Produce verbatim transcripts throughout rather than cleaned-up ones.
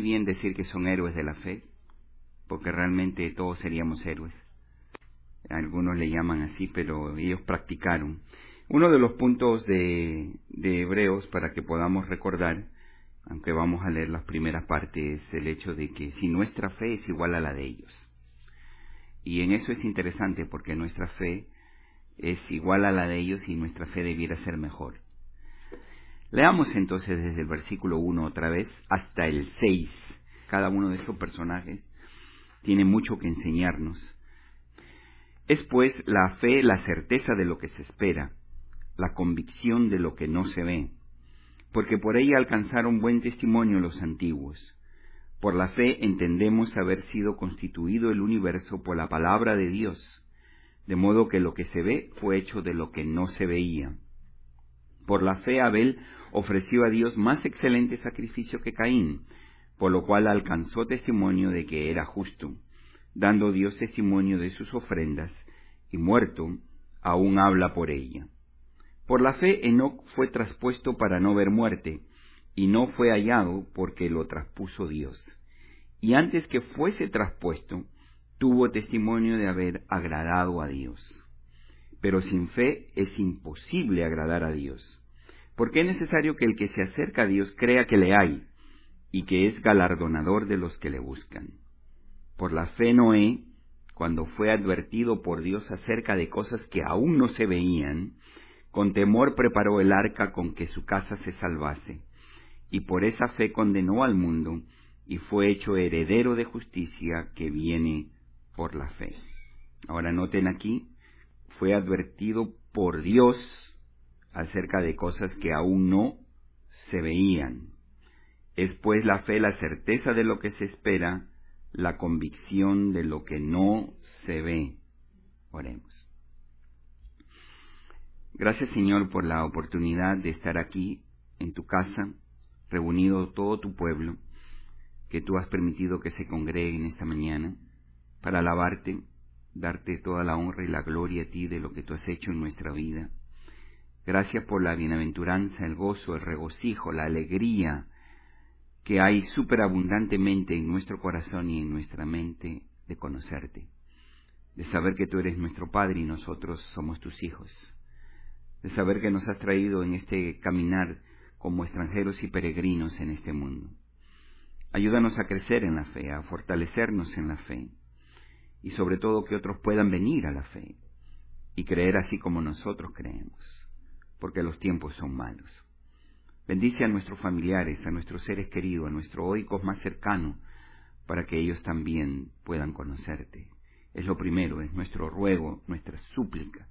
bien decir que son héroes de la fe, porque realmente todos seríamos héroes. Algunos le llaman así, pero ellos practicaron. Uno de los puntos de, de Hebreos, para que podamos recordar, aunque vamos a leer las primeras partes, es el hecho de que si nuestra fe es igual a la de ellos. Y en eso es interesante, porque nuestra fe es igual a la de ellos y nuestra fe debiera ser mejor. Leamos entonces desde el versículo uno otra vez hasta el seis. Cada uno de estos personajes tiene mucho que enseñarnos. Es pues la fe la certeza de lo que se espera, la convicción de lo que no se ve, porque por ella alcanzaron buen testimonio los antiguos. Por la fe entendemos haber sido constituido el universo por la palabra de Dios, de modo que lo que se ve fue hecho de lo que no se veía. Por la fe Abel ofreció a Dios más excelente sacrificio que Caín, por lo cual alcanzó testimonio de que era justo, dando Dios testimonio de sus ofrendas, y muerto, aún habla por ella. Por la fe Enoc fue traspuesto para no ver muerte, y no fue hallado porque lo traspuso Dios. Y antes que fuese traspuesto, tuvo testimonio de haber agradado a Dios. Pero sin fe es imposible agradar a Dios, porque es necesario que el que se acerca a Dios crea que le hay, y que es galardonador de los que le buscan. Por la fe Noé, cuando fue advertido por Dios acerca de cosas que aún no se veían, con temor preparó el arca con que su casa se salvase, y por esa fe condenó al mundo, y fue hecho heredero de justicia que viene por la fe. Ahora noten aquí, fue advertido por Dios acerca de cosas que aún no se veían. Es pues la fe la certeza de lo que se espera, la convicción de lo que no se ve. Oremos. Gracias, Señor, por la oportunidad de estar aquí en tu casa, reunido todo tu pueblo, que tú has permitido que se congregue en esta mañana, para alabarte, darte toda la honra y la gloria a ti de lo que tú has hecho en nuestra vida. Gracias por la bienaventuranza, el gozo, el regocijo, la alegría que hay superabundantemente en nuestro corazón y en nuestra mente de conocerte, de saber que tú eres nuestro Padre y nosotros somos tus hijos, de saber que nos has traído en este caminar como extranjeros y peregrinos en este mundo. Ayúdanos a crecer en la fe, a fortalecernos en la fe, y sobre todo que otros puedan venir a la fe y creer así como nosotros creemos, porque los tiempos son malos. Bendice a nuestros familiares, a nuestros seres queridos, a nuestros oicos más cercanos, para que ellos también puedan conocerte. Es lo primero, es nuestro ruego, nuestra súplica.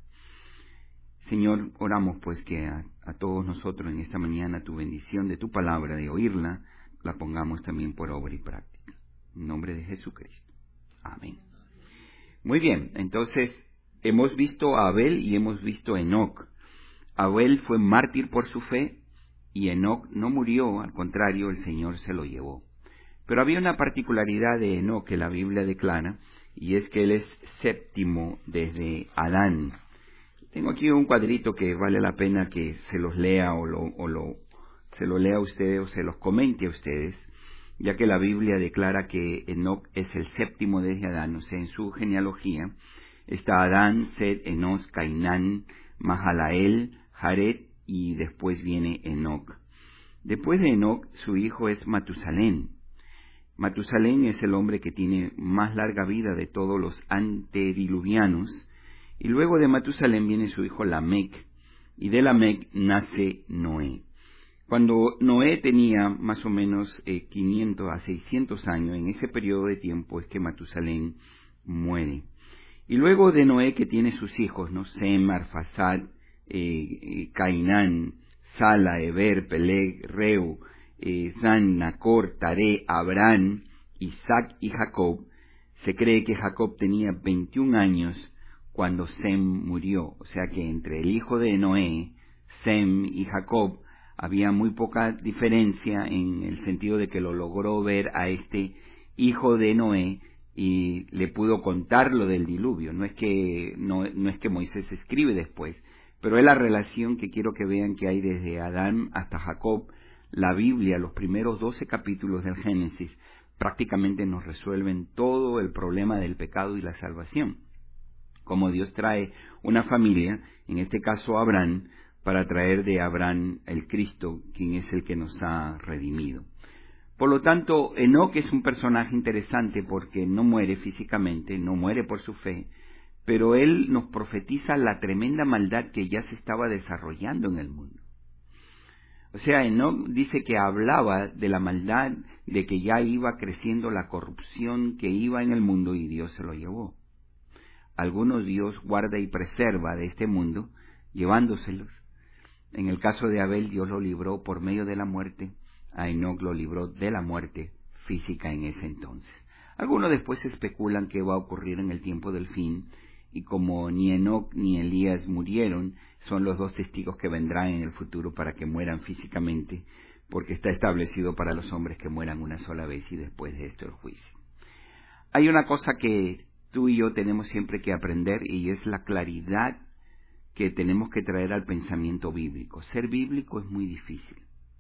Señor, oramos pues que a, a todos nosotros en esta mañana tu bendición de tu palabra, de oírla, la pongamos también por obra y práctica. En nombre de Jesucristo. Amén. Muy bien, entonces hemos visto a Abel y hemos visto a Enoc. Abel fue mártir por su fe y Enoc no murió, al contrario, el Señor se lo llevó. Pero había una particularidad de Enoc que la Biblia declara, y es que él es séptimo desde Adán. Tengo aquí un cuadrito que vale la pena que se los lea o, lo, o lo, se lo lea a ustedes o se los comente a ustedes, ya que la Biblia declara que Enoc es el séptimo desde Adán. O sea, en su genealogía está Adán, Set, Enos, Cainán, Mahalael, Jared, y después viene Enoc. Después de Enoc, su hijo es Matusalén. Matusalén es el hombre que tiene más larga vida de todos los antediluvianos, y luego de Matusalén viene su hijo Lamec, y de Lamec nace Noé. Cuando Noé tenía más o menos eh, quinientos a seiscientos años, en ese periodo de tiempo es que Matusalén muere. Y luego de Noé, que tiene sus hijos, ¿no? Sem, Arfasad, eh, eh, Cainán, Sala, Eber, Peleg, Reu, eh, Zan, Nacor, Taré, Abraham, Isaac y Jacob. Se cree que Jacob tenía veintiún años cuando Sem murió. O sea que entre el hijo de Noé, Sem y Jacob, había muy poca diferencia en el sentido de que lo logró ver a este hijo de Noé y le pudo contar lo del diluvio. No es que, no, no es que Moisés escribe después, pero es la relación que quiero que vean que hay desde Adán hasta Jacob, la Biblia, los primeros doce capítulos del Génesis, prácticamente nos resuelven todo el problema del pecado y la salvación. Como Dios trae una familia, en este caso Abraham, para traer de Abraham el Cristo, quien es el que nos ha redimido. Por lo tanto, Enoc es un personaje interesante porque no muere físicamente, no muere por su fe, pero él nos profetiza la tremenda maldad que ya se estaba desarrollando en el mundo. O sea, Enoc dice que hablaba de la maldad, de que ya iba creciendo la corrupción que iba en el mundo y Dios se lo llevó. Algunos Dios guarda y preserva de este mundo, llevándoselos. En el caso de Abel, Dios lo libró por medio de la muerte. A Enoc lo libró de la muerte física en ese entonces. Algunos después especulan qué va a ocurrir en el tiempo del fin, y como ni Enoc ni Elías murieron, son los dos testigos que vendrán en el futuro para que mueran físicamente, porque está establecido para los hombres que mueran una sola vez y después de esto el juicio. Hay una cosa que tú y yo tenemos siempre que aprender, y es la claridad que tenemos que traer al pensamiento bíblico. Ser bíblico es muy difícil.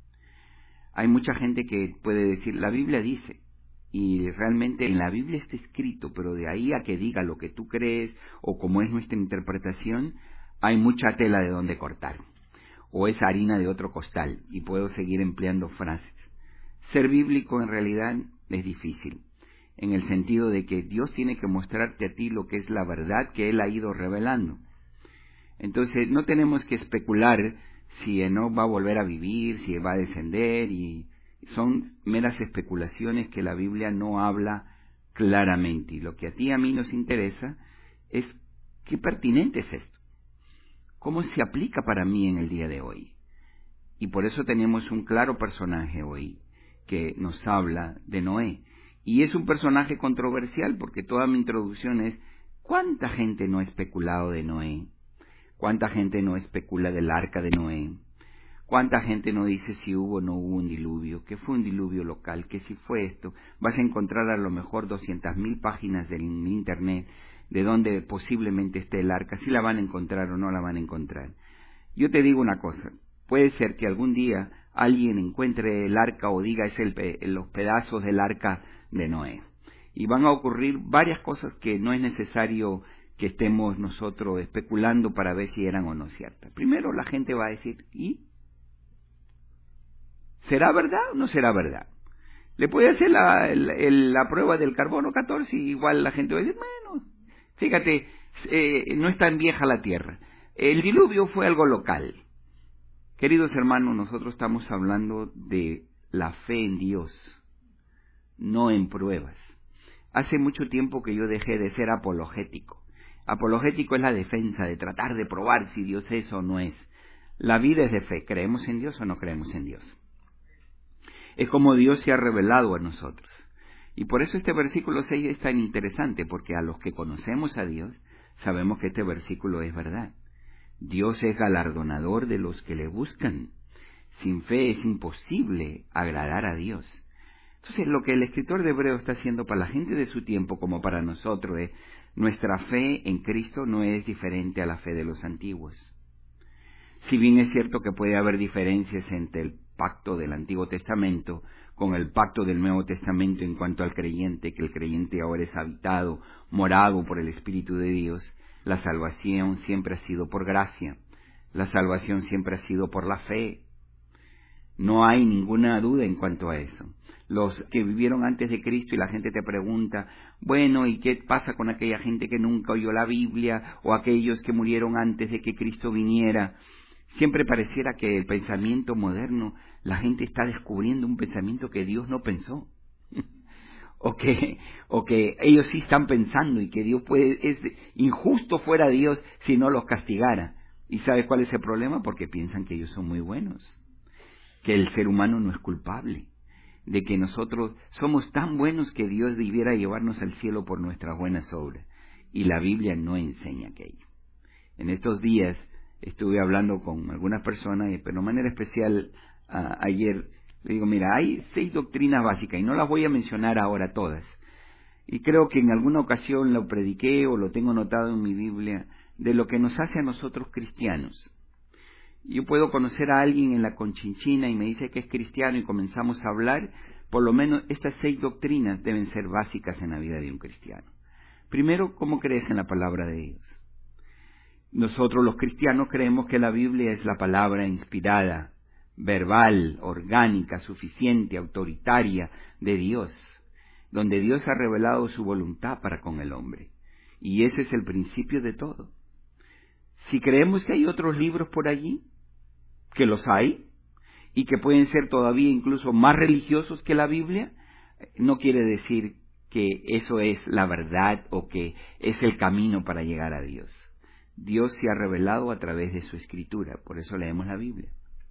Hay mucha gente que puede decir, la Biblia dice, y realmente en la Biblia está escrito, pero de ahí a que diga lo que tú crees o como es nuestra interpretación, hay mucha tela de donde cortar, o es harina de otro costal, y puedo seguir empleando frases. Ser bíblico en realidad es difícil, en el sentido de que Dios tiene que mostrarte a ti lo que es la verdad que Él ha ido revelando. Entonces no tenemos que especular si Enoc va a volver a vivir, si va a descender, y son meras especulaciones que la Biblia no habla claramente. Y lo que a ti y a mí nos interesa es qué pertinente es esto, cómo se aplica para mí en el día de hoy. Y por eso tenemos un claro personaje hoy que nos habla de Noé. Y es un personaje controversial porque toda mi introducción es, ¿cuánta gente no ha especulado de Noé? ¿Cuánta gente no especula del arca de Noé? ¿Cuánta gente no dice si hubo o no hubo un diluvio? ¿Que fue un diluvio local? ¿Que si fue esto? Vas a encontrar a lo mejor doscientas mil páginas del internet de donde posiblemente esté el arca, si la van a encontrar o no la van a encontrar. Yo te digo una cosa, puede ser que algún día alguien encuentre el arca o diga es el, los pedazos del arca de Noé. Y van a ocurrir varias cosas que no es necesario que estemos nosotros especulando para ver si eran o no ciertas. Primero la gente va a decir, ¿y? ¿Será verdad o no será verdad? Le puede hacer la, la, la prueba del carbono catorce y igual la gente va a decir, bueno, fíjate, eh, no es tan vieja la tierra. El diluvio fue algo local. Queridos hermanos, nosotros estamos hablando de la fe en Dios, no en pruebas. Hace mucho tiempo que yo dejé de ser apologético. Apologético es la defensa, de tratar de probar si Dios es o no es. La vida es de fe. ¿Creemos en Dios o no creemos en Dios? Es como Dios se ha revelado a nosotros. Y por eso este versículo seis es tan interesante, porque a los que conocemos a Dios, sabemos que este versículo es verdad. Dios es galardonador de los que le buscan. Sin fe es imposible agradar a Dios. Entonces, lo que el escritor de Hebreo está haciendo para la gente de su tiempo como para nosotros es, nuestra fe en Cristo no es diferente a la fe de los antiguos. Si bien es cierto que puede haber diferencias entre el pacto del Antiguo Testamento con el pacto del Nuevo Testamento en cuanto al creyente, que el creyente ahora es habitado, morado por el Espíritu de Dios, la salvación siempre ha sido por gracia, la salvación siempre ha sido por la fe. No hay ninguna duda en cuanto a eso. Los que vivieron antes de Cristo y la gente te pregunta, bueno, ¿y qué pasa con aquella gente que nunca oyó la Biblia o aquellos que murieron antes de que Cristo viniera? Siempre pareciera que el pensamiento moderno, la gente está descubriendo un pensamiento que Dios no pensó. o, que, o que ellos sí están pensando y que Dios puede, es injusto fuera Dios si no los castigara. ¿Y sabes cuál es el problema? Porque piensan que ellos son muy buenos, que el ser humano no es culpable, de que nosotros somos tan buenos que Dios debiera llevarnos al cielo por nuestras buenas obras. Y la Biblia no enseña aquello. En estos días estuve hablando con algunas personas, pero de manera especial a, ayer, le digo, mira, hay seis doctrinas básicas y no las voy a mencionar ahora todas. Y creo que en alguna ocasión lo prediqué o lo tengo notado en mi Biblia, de lo que nos hace a nosotros cristianos. Yo puedo conocer a alguien en la Conchinchina y me dice que es cristiano y comenzamos a hablar. Por lo menos estas seis doctrinas deben ser básicas en la vida de un cristiano. Primero, ¿cómo crees en la palabra de Dios? Nosotros los cristianos creemos que la Biblia es la palabra inspirada, verbal, orgánica, suficiente, autoritaria de Dios, donde Dios ha revelado su voluntad para con el hombre. Y ese es el principio de todo. Si creemos que hay otros libros por allí, que los hay, y que pueden ser todavía incluso más religiosos que la Biblia, no quiere decir que eso es la verdad o que es el camino para llegar a Dios. Dios se ha revelado a través de su Escritura, por eso leemos la Biblia.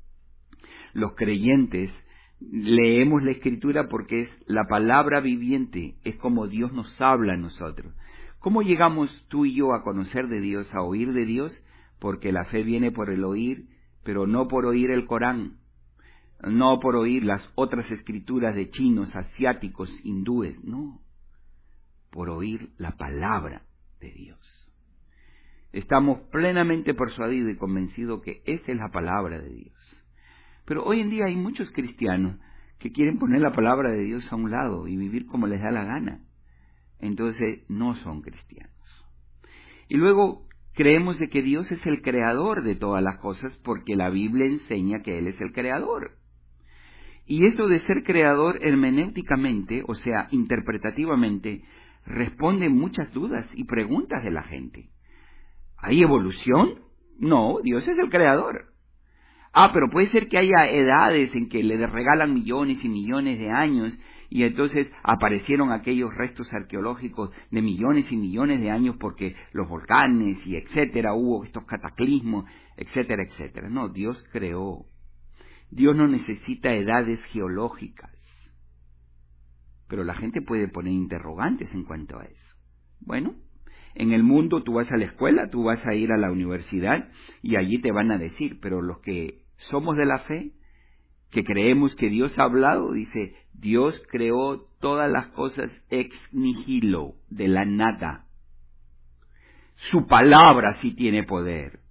Los creyentes leemos la Escritura porque es la palabra viviente, es como Dios nos habla a nosotros. ¿Cómo llegamos tú y yo a conocer de Dios, a oír de Dios? Porque la fe viene por el oír, pero no por oír el Corán, no por oír las otras escrituras de chinos, asiáticos, hindúes, no, por oír la palabra de Dios. Estamos plenamente persuadidos y convencidos que esta es la palabra de Dios. Pero hoy en día hay muchos cristianos que quieren poner la palabra de Dios a un lado y vivir como les da la gana. Entonces no son cristianos. Y luego creemos de que Dios es el creador de todas las cosas porque la Biblia enseña que Él es el creador. Y esto de ser creador hermenéuticamente, o sea, interpretativamente, responde muchas dudas y preguntas de la gente. ¿Hay evolución? No, Dios es el creador. Ah, pero puede ser que haya edades en que le regalan millones y millones de años y entonces aparecieron aquellos restos arqueológicos de millones y millones de años porque los volcanes y etcétera, hubo estos cataclismos, etcétera, etcétera. No, Dios creó. Dios no necesita edades geológicas. Pero la gente puede poner interrogantes en cuanto a eso. Bueno, en el mundo tú vas a la escuela, tú vas a ir a la universidad y allí te van a decir, pero los que somos de la fe, que creemos que Dios ha hablado, dice, Dios creó todas las cosas ex nihilo, de la nada. Su palabra sí tiene poder.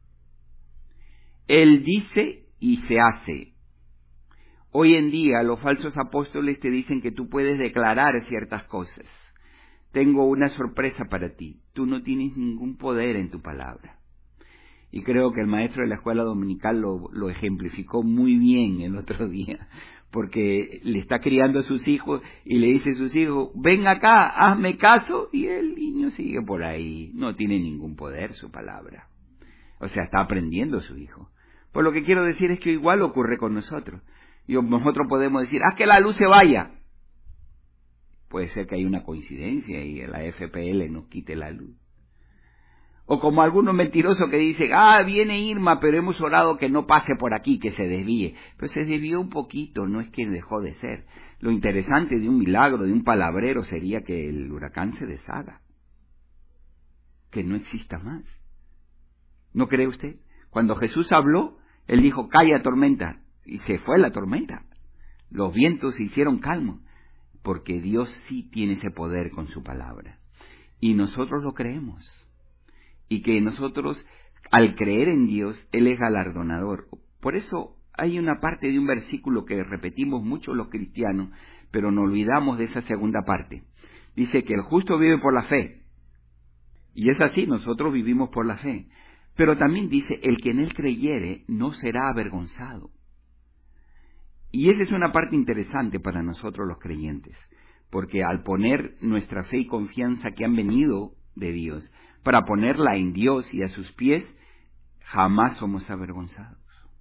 Él dice y se hace. Hoy en día los falsos apóstoles te dicen que tú puedes declarar ciertas cosas. Tengo una sorpresa para ti. Tú no tienes ningún poder en tu palabra. Y creo que el maestro de la escuela dominical lo, lo ejemplificó muy bien el otro día, porque le está criando a sus hijos y le dice a sus hijos, ven acá, hazme caso, y el niño sigue por ahí. No tiene ningún poder su palabra. O sea, está aprendiendo su hijo. Pues lo que quiero decir es que igual ocurre con nosotros. Y nosotros podemos decir, haz que la luz se vaya. Puede ser que hay una coincidencia y la F P L nos quite la luz. O como algunos mentirosos que dicen, ah, viene Irma, pero hemos orado que no pase por aquí, que se desvíe. Pero se desvió un poquito, no es que dejó de ser. Lo interesante de un milagro, de un palabrero, sería que el huracán se deshaga. Que no exista más. ¿No cree usted? Cuando Jesús habló, Él dijo, calla tormenta, y se fue la tormenta. Los vientos se hicieron calmos, porque Dios sí tiene ese poder con su palabra. Y nosotros lo creemos. Y que nosotros, al creer en Dios, Él es galardonador. Por eso hay una parte de un versículo que repetimos mucho los cristianos, pero nos olvidamos de esa segunda parte. Dice que el justo vive por la fe. Y es así, nosotros vivimos por la fe. Pero también dice, el que en Él creyere no será avergonzado. Y esa es una parte interesante para nosotros los creyentes, porque al poner nuestra fe y confianza que han venido de Dios, para ponerla en Dios y a sus pies, jamás somos avergonzados.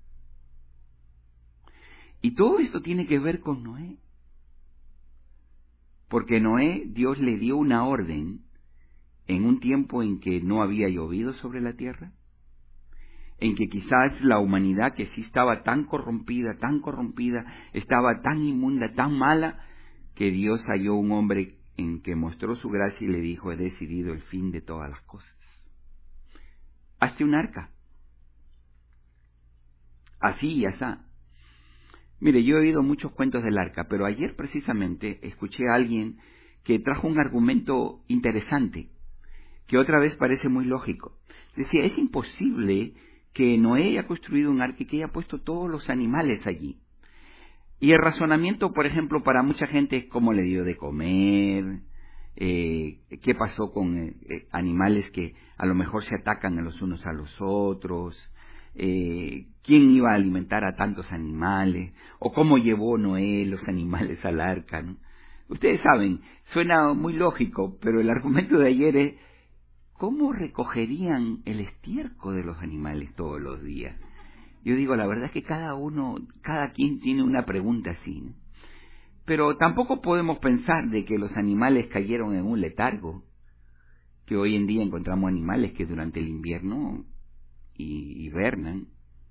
Y todo esto tiene que ver con Noé. Porque Noé, Dios le dio una orden en un tiempo en que no había llovido sobre la tierra, en que quizás la humanidad que sí estaba tan corrompida, tan corrompida, estaba tan inmunda, tan mala, que Dios halló un hombre en que mostró su gracia y le dijo, he decidido el fin de todas las cosas. Hazte un arca. Así y asá. Mire, yo he oído muchos cuentos del arca, pero ayer precisamente escuché a alguien que trajo un argumento interesante, que otra vez parece muy lógico. Decía, es imposible que Noé haya construido un arca y que haya puesto todos los animales allí. Y el razonamiento, por ejemplo, para mucha gente es cómo le dio de comer, eh, qué pasó con eh, eh, animales que a lo mejor se atacan a los unos a los otros, eh, quién iba a alimentar a tantos animales, o cómo llevó Noé los animales al arca, ¿no? Ustedes saben, suena muy lógico, pero el argumento de ayer es, ¿cómo recogerían el estiércol de los animales todos los días? Yo digo, la verdad es que cada uno, cada quien tiene una pregunta así, ¿no? Pero tampoco podemos pensar de que los animales cayeron en un letargo, que hoy en día encontramos animales que durante el invierno y hibernan,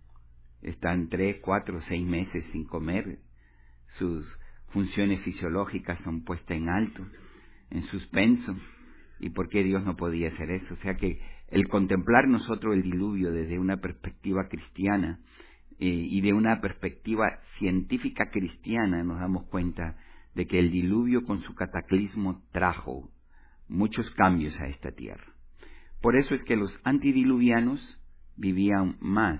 están tres, cuatro, seis meses sin comer, sus funciones fisiológicas son puestas en alto, en suspenso. ¿Y por qué Dios no podía hacer eso? O sea que el contemplar nosotros el diluvio desde una perspectiva cristiana eh, y de una perspectiva científica cristiana, nos damos cuenta de que el diluvio con su cataclismo trajo muchos cambios a esta tierra. Por eso es que los antediluvianos vivían más.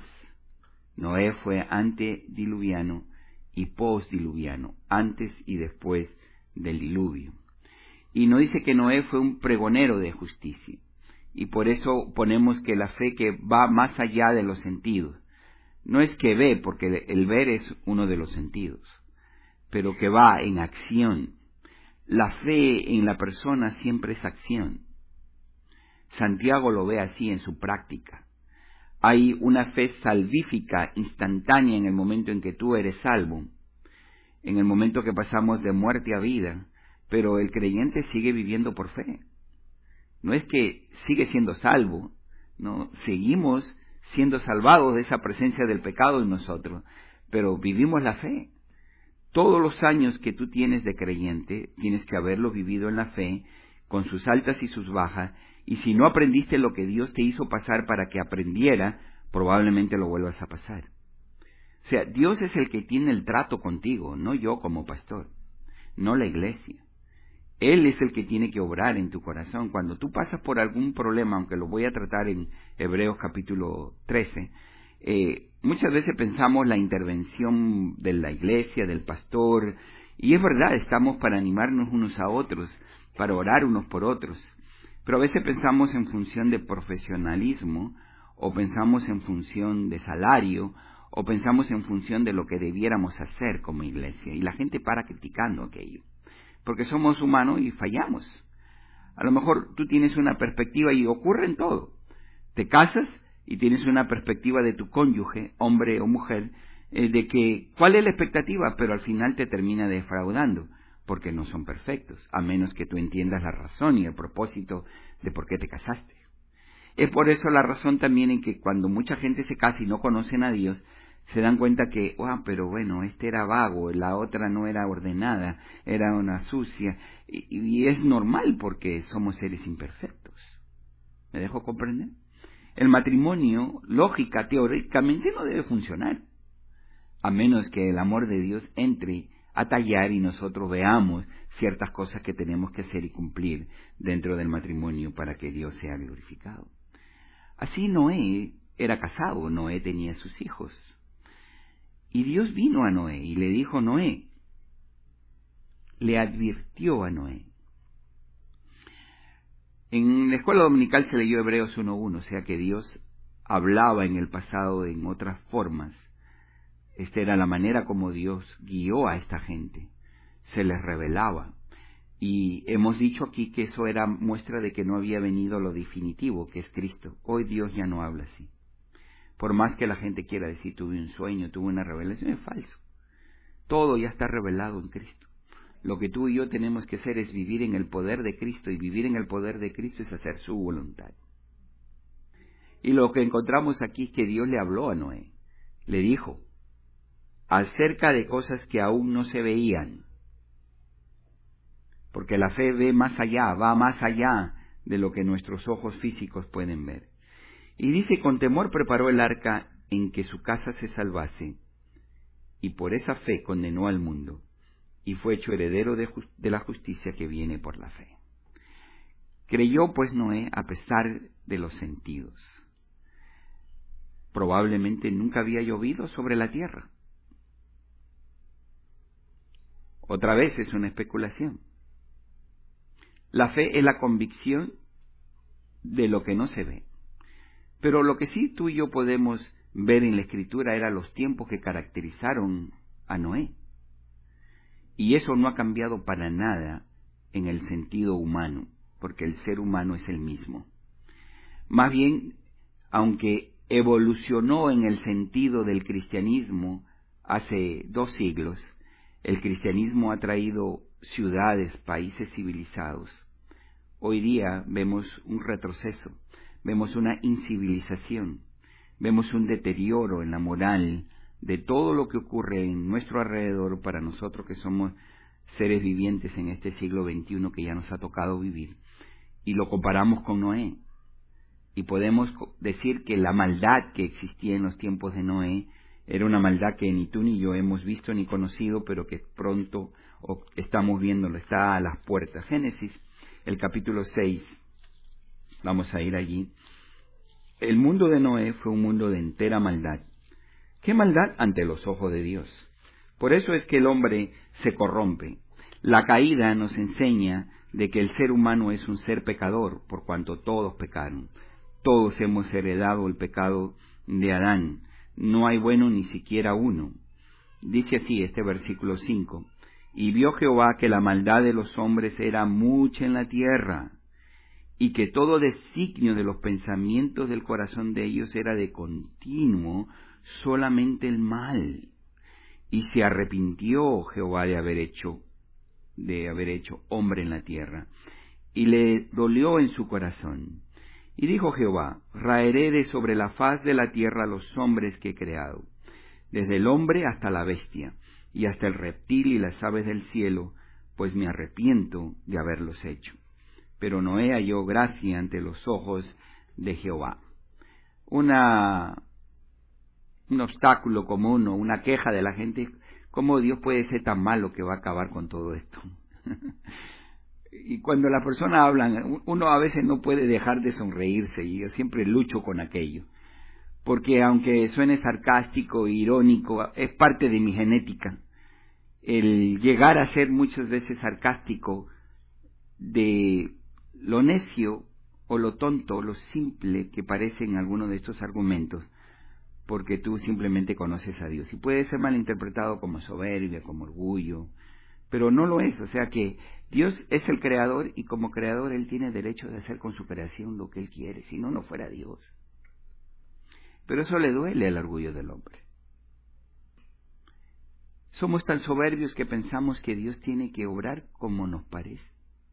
Noé fue antediluviano y postdiluviano, antes y después del diluvio. Y nos dice que Noé fue un pregonero de justicia. Y por eso ponemos que la fe que va más allá de los sentidos. No es que ve, porque el ver es uno de los sentidos, pero que va en acción. La fe en la persona siempre es acción. Santiago lo ve así en su práctica. Hay una fe salvífica, instantánea en el momento en que tú eres salvo, en el momento que pasamos de muerte a vida, pero el creyente sigue viviendo por fe. No es que sigue siendo salvo, no, seguimos siendo salvados de esa presencia del pecado en nosotros, pero vivimos la fe. Todos los años que tú tienes de creyente, tienes que haberlo vivido en la fe, con sus altas y sus bajas, y si no aprendiste lo que Dios te hizo pasar para que aprendiera, probablemente lo vuelvas a pasar. O sea, Dios es el que tiene el trato contigo, no yo como pastor, no la iglesia. Él es el que tiene que obrar en tu corazón. Cuando tú pasas por algún problema, aunque lo voy a tratar en Hebreos capítulo trece, eh, muchas veces pensamos la intervención de la iglesia, del pastor, y es verdad, estamos para animarnos unos a otros, para orar unos por otros, pero a veces pensamos en función de profesionalismo, o pensamos en función de salario, o pensamos en función de lo que debiéramos hacer como iglesia, y la gente para criticando aquello. Porque somos humanos y fallamos. A lo mejor tú tienes una perspectiva y ocurre en todo. Te casas y tienes una perspectiva de tu cónyuge, hombre o mujer, eh, de que cuál es la expectativa, pero al final te termina defraudando, porque no son perfectos, a menos que tú entiendas la razón y el propósito de por qué te casaste. Es por eso la razón también en que cuando mucha gente se casa y no conocen a Dios, se dan cuenta que, ah, oh, pero bueno, este era vago, la otra no era ordenada, era una sucia, y, y es normal porque somos seres imperfectos. ¿Me dejo comprender? El matrimonio, lógica, teóricamente no debe funcionar, a menos que el amor de Dios entre a tallar y nosotros veamos ciertas cosas que tenemos que hacer y cumplir dentro del matrimonio para que Dios sea glorificado. Así Noé era casado, Noé tenía sus hijos. Y Dios vino a Noé y le dijo, Noé, le advirtió a Noé. En la escuela dominical se leyó Hebreos uno uno, o sea que Dios hablaba en el pasado en otras formas. Esta era la manera como Dios guió a esta gente, se les revelaba. Y hemos dicho aquí que eso era muestra de que no había venido lo definitivo, que es Cristo. Hoy Dios ya no habla así. Por más que la gente quiera decir, tuve un sueño, tuve una revelación, es falso. Todo ya está revelado en Cristo. Lo que tú y yo tenemos que hacer es vivir en el poder de Cristo, y vivir en el poder de Cristo es hacer su voluntad. Y lo que encontramos aquí es que Dios le habló a Noé, le dijo, acerca de cosas que aún no se veían, porque la fe ve más allá, va más allá de lo que nuestros ojos físicos pueden ver. Y dice, con temor preparó el arca en que su casa se salvase, y por esa fe condenó al mundo, y fue hecho heredero de, just- de la justicia que viene por la fe. Creyó pues Noé a pesar de los sentidos. probablemente nunca había llovido sobre la tierra. Otra vez es una especulación. La fe es la convicción de lo que no se ve. Pero lo que sí tú y yo podemos ver en la Escritura eran los tiempos que caracterizaron a Noé. Y eso no ha cambiado para nada en el sentido humano, porque el ser humano es el mismo. Más bien, aunque evolucionó en el sentido del cristianismo hace dos siglos, el cristianismo ha traído ciudades, países civilizados. Hoy día vemos un retroceso, vemos una incivilización, vemos un deterioro en la moral de todo lo que ocurre en nuestro alrededor para nosotros que somos seres vivientes en este siglo veintiuno que ya nos ha tocado vivir. Y lo comparamos con Noé. Y podemos decir que la maldad que existía en los tiempos de Noé era una maldad que ni tú ni yo hemos visto ni conocido, pero que pronto estamos viéndolo, está a las puertas. Génesis, el capítulo seis, vamos a ir allí. El mundo de Noé fue un mundo de entera maldad. ¿Qué maldad ante los ojos de Dios? Por eso es que el hombre se corrompe. La caída nos enseña de que el ser humano es un ser pecador, por cuanto todos pecaron. Todos hemos heredado el pecado de Adán. No hay bueno ni siquiera uno. Dice así este versículo cinco. Y vio Jehová que la maldad de los hombres era mucha en la tierra, y que todo designio de los pensamientos del corazón de ellos era de continuo solamente el mal. Y se arrepintió Jehová de haber hecho, de haber hecho hombre en la tierra, y le dolió en su corazón. Y dijo Jehová, raeré de sobre la faz de la tierra los hombres que he creado, desde el hombre hasta la bestia, y hasta el reptil y las aves del cielo, pues me arrepiento de haberlos hecho. Pero Noé halló gracia ante los ojos de Jehová. Una, un obstáculo común o una queja de la gente, ¿cómo Dios puede ser tan malo que va a acabar con todo esto? Y cuando las personas hablan, uno a veces no puede dejar de sonreírse, y yo siempre lucho con aquello. Porque aunque suene sarcástico e irónico, es parte de mi genética. El llegar a ser muchas veces sarcástico de lo necio o lo tonto o lo simple que parecen algunos de estos argumentos, porque tú simplemente conoces a Dios. Y puede ser malinterpretado como soberbia, como orgullo, pero no lo es. O sea que Dios es el creador y como creador Él tiene derecho de hacer con su creación lo que Él quiere, si no, no fuera Dios. Pero eso le duele al orgullo del hombre. Somos tan soberbios que pensamos que Dios tiene que obrar como nos parece.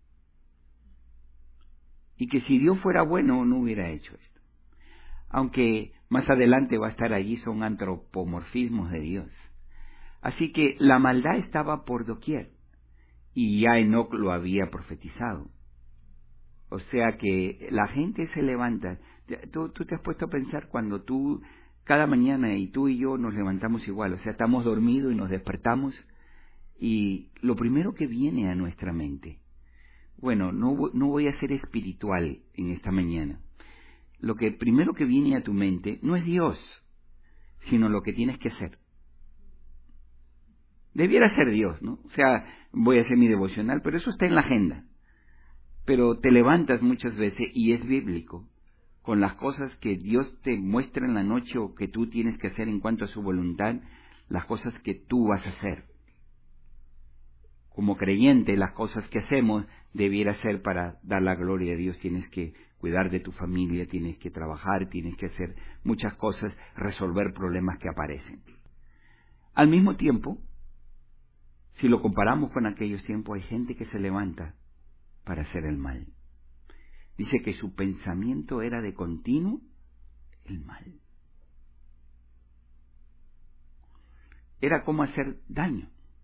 Y que si Dios fuera bueno, no hubiera hecho esto. Aunque más adelante va a estar allí, son antropomorfismos de Dios. Así que la maldad estaba por doquier. Y ya Enoc lo había profetizado. O sea que la gente se levanta. Tú, tú te has puesto a pensar cuando tú, cada mañana, y tú y yo nos levantamos igual. O sea, estamos dormidos y nos despertamos. Y lo primero que viene a nuestra mente. Bueno, no, no voy a ser espiritual en esta mañana. Lo que primero que viene a tu mente no es Dios, sino lo que tienes que hacer. Debiera ser Dios, ¿no? O sea, voy a hacer mi devocional, pero eso está en la agenda. Pero te levantas muchas veces, y es bíblico, con las cosas que Dios te muestra en la noche o que tú tienes que hacer en cuanto a su voluntad, las cosas que tú vas a hacer. Como creyente, las cosas que hacemos debiera ser para dar la gloria a Dios. Tienes que cuidar de tu familia, tienes que trabajar, tienes que hacer muchas cosas, resolver problemas que aparecen. Al mismo tiempo, si lo comparamos con aquellos tiempos, hay gente que se levanta para hacer el mal. Dice que su pensamiento era de continuo el mal. Era como hacer daño.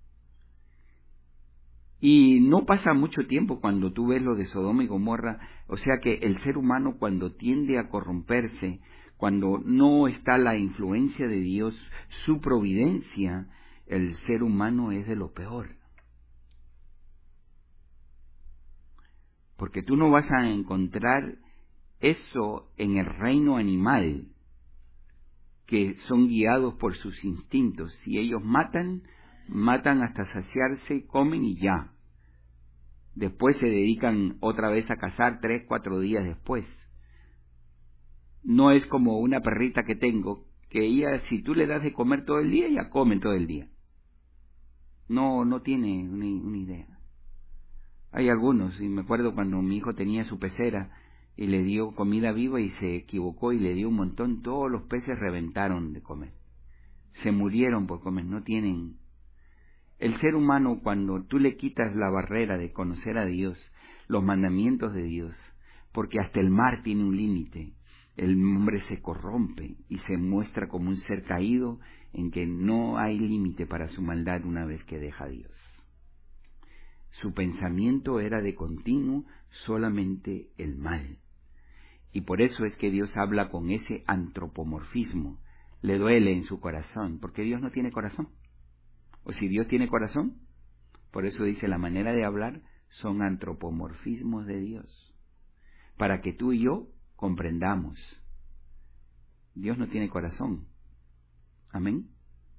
Y no pasa mucho tiempo cuando tú ves lo de Sodoma y Gomorra, o sea que el ser humano cuando tiende a corromperse, cuando no está la influencia de Dios, su providencia, el ser humano es de lo peor. Porque tú no vas a encontrar eso en el reino animal. que son guiados por sus instintos. Si ellos matan, matan hasta saciarse, comen y ya. Después se dedican otra vez a cazar tres, cuatro días después. No es como una perrita que tengo, que ella, si tú le das de comer todo el día, ella come todo el día. No, no tiene una, una idea. Hay algunos, y me acuerdo cuando mi hijo tenía su pecera y le dio comida viva y se equivocó y le dio un montón, todos los peces reventaron de comer. Se murieron por comer, no tienen. El ser humano, cuando tú le quitas la barrera de conocer a Dios, los mandamientos de Dios, porque hasta el mar tiene un límite, el hombre se corrompe y se muestra como un ser caído en que no hay límite para su maldad una vez que deja a Dios. Su pensamiento era de continuo solamente el mal. Y por eso es que Dios habla con ese antropomorfismo. Le duele en su corazón, porque Dios no tiene corazón. O si Dios tiene corazón, por eso dice la manera de hablar son antropomorfismos de Dios. Para que tú y yo comprendamos. Dios no tiene corazón. Amén.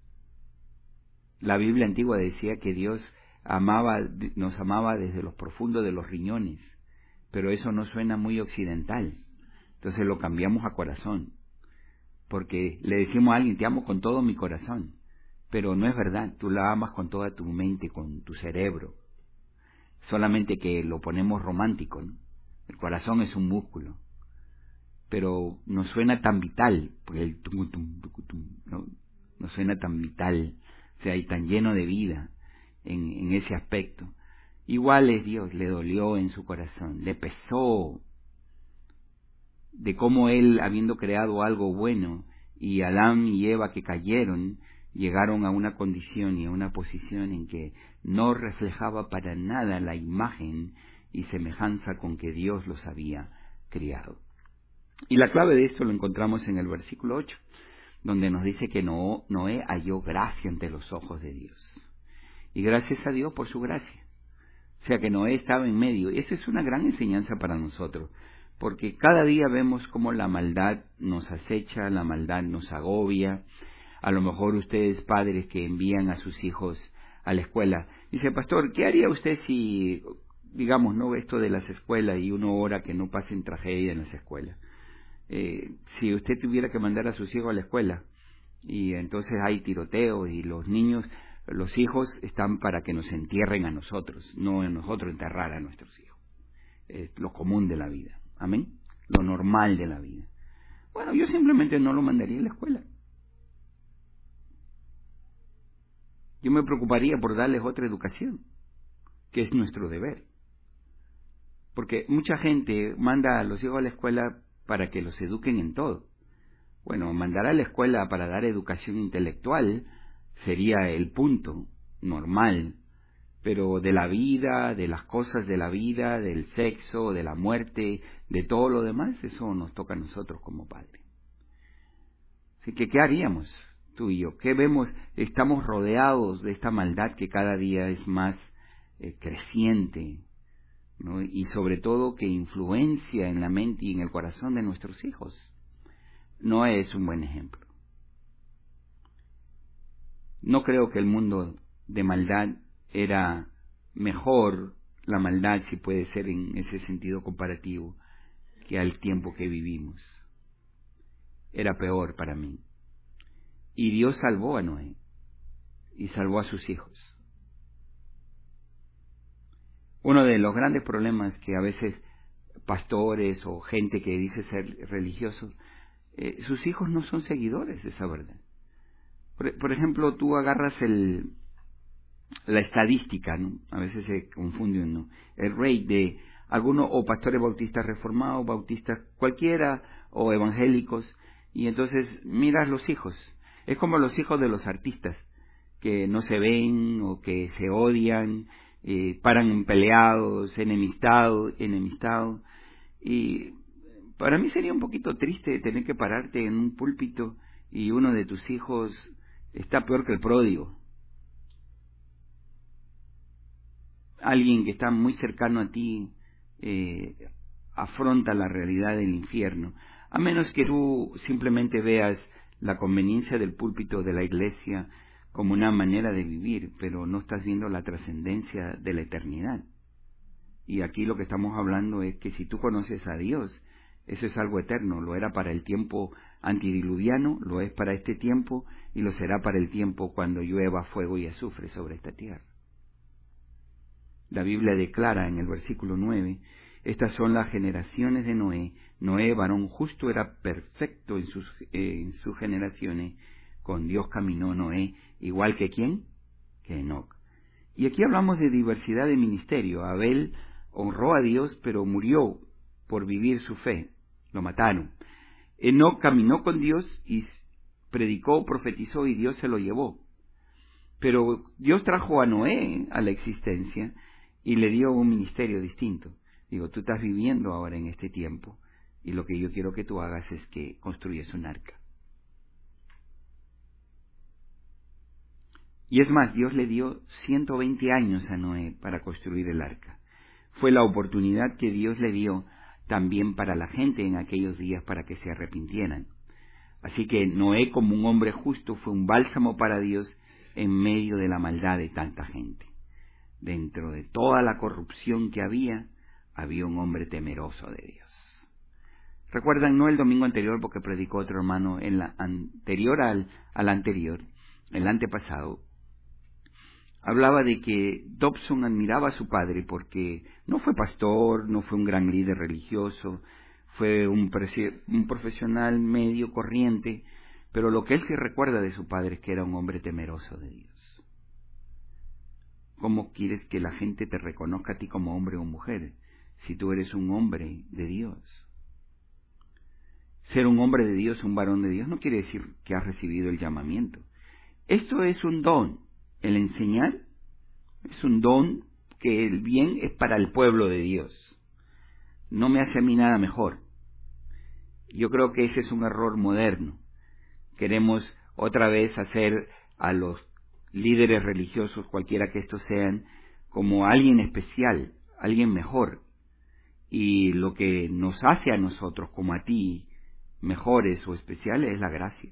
La Biblia antigua decía que Dios amaba, nos amaba desde los profundos de los riñones, pero eso no suena muy occidental. Entonces lo cambiamos a corazón, porque le decimos a alguien, te amo con todo mi corazón, pero no es verdad, tú la amas con toda tu mente, con tu cerebro, solamente que lo ponemos romántico, ¿no? El corazón es un músculo, pero no suena tan vital, porque el tum, tum, tum, tum, no, no suena tan vital, o sea, y tan lleno de vida en, en ese aspecto. Igual es Dios, le dolió en su corazón, le pesó de cómo él, habiendo creado algo bueno, y Adán y Eva que cayeron, llegaron a una condición y a una posición en que no reflejaba para nada la imagen y semejanza con que Dios los había criado. Y la clave de esto lo encontramos en el versículo ocho, donde nos dice que no, Noé halló gracia ante los ojos de Dios. Y gracias a Dios por su gracia. O sea que Noé estaba en medio. Y esa es una gran enseñanza para nosotros, porque cada día vemos cómo la maldad nos acecha, la maldad nos agobia. A lo mejor ustedes, padres que envían a sus hijos a la escuela, dice, pastor, ¿qué haría usted si, digamos, no esto de las escuelas y uno ora que no pasen tragedia en las escuelas? Eh, si usted tuviera que mandar a sus hijos a la escuela y entonces hay tiroteos y los niños, los hijos están para que nos entierren a nosotros, no a nosotros enterrar a nuestros hijos. Es lo común de la vida, amén, lo normal de la vida. Bueno, yo simplemente no lo mandaría a la escuela. Yo me preocuparía por darles otra educación, que es nuestro deber. Porque mucha gente manda a los hijos a la escuela para que los eduquen en todo. Bueno, mandar a la escuela para dar educación intelectual sería el punto normal, pero de la vida, de las cosas de la vida, del sexo, de la muerte, de todo lo demás, eso nos toca a nosotros como padres. Así que, ¿qué haríamos tú y yo? ¿Qué vemos? Estamos rodeados de esta maldad que cada día es más eh, creciente, ¿no? Y sobre todo que influencia en la mente y en el corazón de nuestros hijos. No es un buen ejemplo. No creo que el mundo de maldad era mejor, la maldad si puede ser en ese sentido comparativo, que al tiempo que vivimos. Era peor para mí. Y Dios salvó a Noé y salvó a sus hijos. Uno de los grandes problemas que a veces pastores o gente que dice ser religiosos, eh, sus hijos no son seguidores de esa verdad. Por, por ejemplo, tú agarras el, la estadística, ¿no? A veces se confunde uno, el rate de algunos o pastores bautistas reformados, bautistas cualquiera, o evangélicos, y entonces miras los hijos. Es como los hijos de los artistas, que no se ven o que se odian, eh, paran peleados, enemistados, enemistados. Y para mí sería un poquito triste tener que pararte en un púlpito y uno de tus hijos está peor que el pródigo. Alguien que está muy cercano a ti eh, afronta la realidad del infierno, a menos que tú simplemente veas la conveniencia del púlpito de la iglesia como una manera de vivir, pero no estás viendo la trascendencia de la eternidad. Y aquí lo que estamos hablando es que si tú conoces a Dios, eso es algo eterno, lo era para el tiempo antidiluviano, lo es para este tiempo y lo será para el tiempo cuando llueva fuego y azufre sobre esta tierra. La Biblia declara en el versículo nueve, estas son las generaciones de Noé. Noé, varón justo, era perfecto en sus, eh, en sus generaciones. Con Dios caminó Noé, igual que ¿quién? Que Enoc. Y aquí hablamos de diversidad de ministerio. Abel honró a Dios, pero murió por vivir su fe. Lo mataron. Enoc caminó con Dios y predicó, profetizó y Dios se lo llevó. Pero Dios trajo a Noé a la existencia y le dio un ministerio distinto. Digo, tú estás viviendo ahora en este tiempo y lo que yo quiero que tú hagas es que construyas un arca. Y es más, Dios le dio ciento veinte años a Noé para construir el arca. Fue la oportunidad que Dios le dio también para la gente en aquellos días para que se arrepintieran. Así que Noé, como un hombre justo, fue un bálsamo para Dios en medio de la maldad de tanta gente. Dentro de toda la corrupción que había, había un hombre temeroso de Dios. ¿Recuerdan? No el domingo anterior, porque predicó otro hermano en la anterior al, al anterior, el antepasado. Hablaba de que Dobson admiraba a su padre porque no fue pastor, no fue un gran líder religioso, fue un, un profesional medio corriente, pero lo que él se recuerda de su padre es que era un hombre temeroso de Dios. ¿Cómo quieres que la gente te reconozca a ti como hombre o mujer si tú eres un hombre de Dios? Ser un hombre de Dios, un varón de Dios, no quiere decir que has recibido el llamamiento. Esto es un don. El enseñar es un don que el bien es para el pueblo de Dios. No me hace a mí nada mejor. Yo creo que ese es un error moderno. Queremos otra vez hacer a los líderes religiosos, cualquiera que estos sean, como alguien especial, alguien mejor. Y lo que nos hace a nosotros, como a ti, mejores o especiales, es la gracia.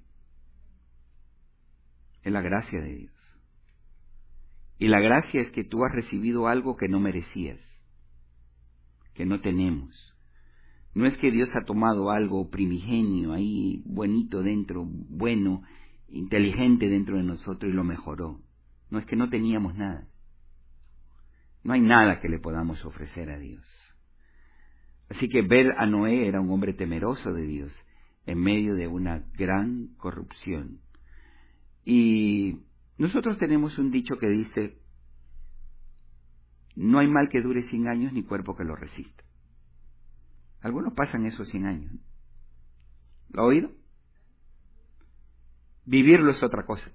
Es la gracia de Dios. Y la gracia es que tú has recibido algo que no merecías, que no tenemos. No es que Dios ha tomado algo primigenio ahí, bonito dentro, bueno, inteligente dentro de nosotros y lo mejoró. No es que no teníamos nada. No hay nada que le podamos ofrecer a Dios. Así que ver a Noé era un hombre temeroso de Dios en medio de una gran corrupción. Y nosotros tenemos un dicho que dice, no hay mal que dure cien años ni cuerpo que lo resista. Algunos pasan esos cien años. ¿Lo ha oído? Vivirlo es otra cosa.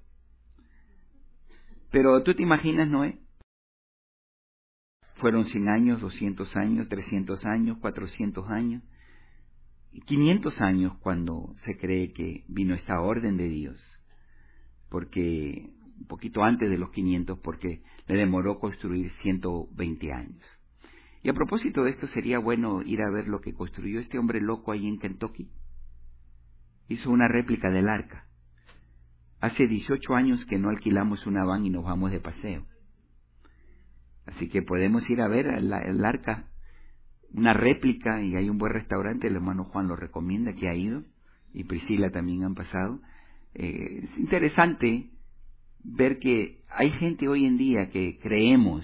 Pero tú te imaginas, Noé, fueron cien años, doscientos años, trescientos años, cuatrocientos años, quinientos años cuando se cree que vino esta orden de Dios, porque un poquito antes de los quinientos, porque le demoró construir ciento veinte años. Y a propósito de esto, sería bueno ir a ver lo que construyó este hombre loco ahí en Kentucky. Hizo una réplica del arca. Hace dieciocho años que no alquilamos una van y nos vamos de paseo. Así que podemos ir a ver el, el arca, una réplica, y hay un buen restaurante, el hermano Juan lo recomienda, que ha ido, y Priscila también han pasado. Eh, es interesante ver que hay gente hoy en día que creemos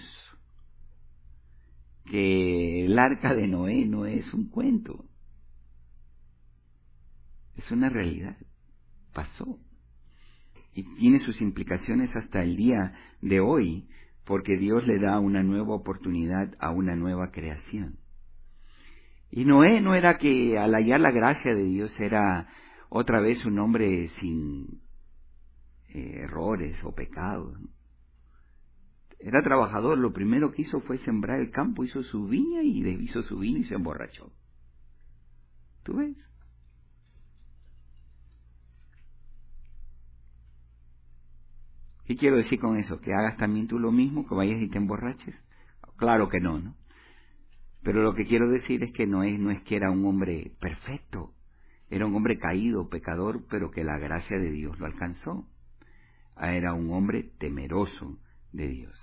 que el arca de Noé no es un cuento, es una realidad, pasó, y tiene sus implicaciones hasta el día de hoy, porque Dios le da una nueva oportunidad a una nueva creación. Y Noé no era que al hallar la gracia de Dios era otra vez un hombre sin eh, errores o pecados. Era trabajador, lo primero que hizo fue sembrar el campo, hizo su viña y le hizo su vino y se emborrachó. ¿Tú ves? ¿Qué quiero decir con eso? ¿Que hagas también tú lo mismo, que vayas y te emborraches? Claro que no, ¿no? Pero lo que quiero decir es que Noé no es que era un hombre perfecto, Era un hombre caído, pecador, pero que la gracia de Dios lo alcanzó. Era un hombre temeroso de Dios.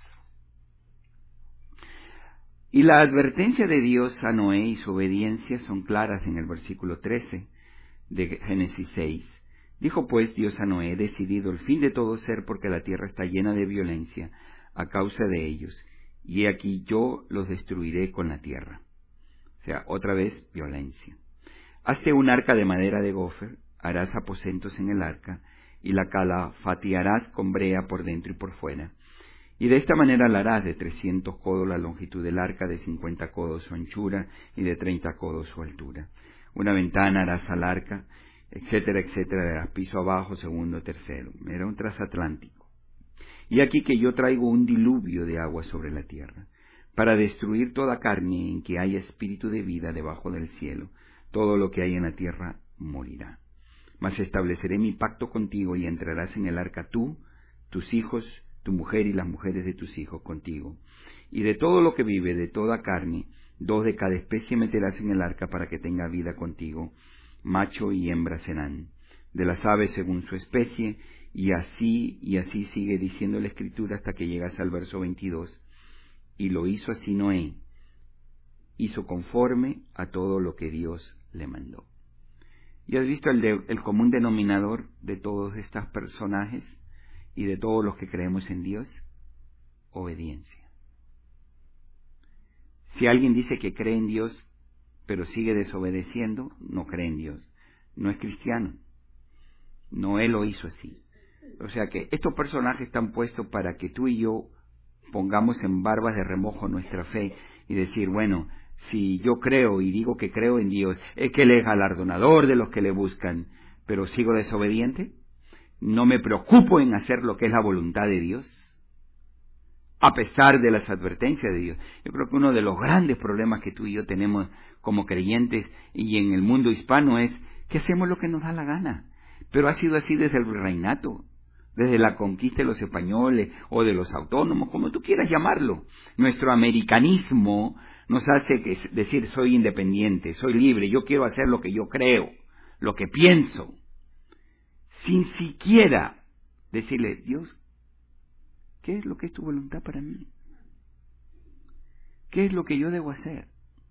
Y la advertencia de Dios a Noé y su obediencia son claras en el versículo trece de Génesis seis. Dijo pues Dios a Noé: he decidido el fin de todo ser, porque la tierra está llena de violencia a causa de ellos, y he aquí yo los destruiré con la tierra. O sea, otra vez violencia. Hazte un arca de madera de gofer, harás aposentos en el arca, y la calafatearás con brea por dentro y por fuera. Y de esta manera la harás de trescientos codos la longitud del arca, de cincuenta codos su anchura, y de treinta codos su altura. Una ventana harás al arca, etcétera, etcétera, de piso abajo, segundo, tercero. Era un transatlántico. Y aquí que yo traigo un diluvio de agua sobre la tierra, para destruir toda carne en que haya espíritu de vida debajo del cielo. Todo lo que hay en la tierra morirá. Mas estableceré mi pacto contigo, y entrarás en el arca tú, tus hijos, tu mujer y las mujeres de tus hijos contigo. Y de todo lo que vive, de toda carne, dos de cada especie meterás en el arca para que tenga vida contigo. Macho y hembra serán. De las aves según su especie, y así, y así sigue diciendo la Escritura hasta que llegas al verso veintidós. Y lo hizo así Noé. Hizo conforme a todo lo que Dios le mandó. ¿Y has visto el, de, el común denominador de todos estos personajes y de todos los que creemos en Dios? Obediencia. Si alguien dice que cree en Dios, pero sigue desobedeciendo, no cree en Dios. No es cristiano. Noé lo hizo así. O sea que estos personajes están puestos para que tú y yo pongamos en barbas de remojo nuestra fe y decir, bueno, si yo creo y digo que creo en Dios, es que Él es galardonador de los que le buscan, pero sigo desobediente, no me preocupo en hacer lo que es la voluntad de Dios, a pesar de las advertencias de Dios. Yo creo que uno de los grandes problemas que tú y yo tenemos como creyentes y en el mundo hispano es que hacemos lo que nos da la gana, pero ha sido así desde el virreinato, desde la conquista de los españoles o de los autónomos, como tú quieras llamarlo. Nuestro americanismo nos hace que decir soy independiente, soy libre, yo quiero hacer lo que yo creo, lo que pienso, sin siquiera decirle, Dios, ¿qué es lo que es tu voluntad para mí? ¿Qué es lo que yo debo hacer?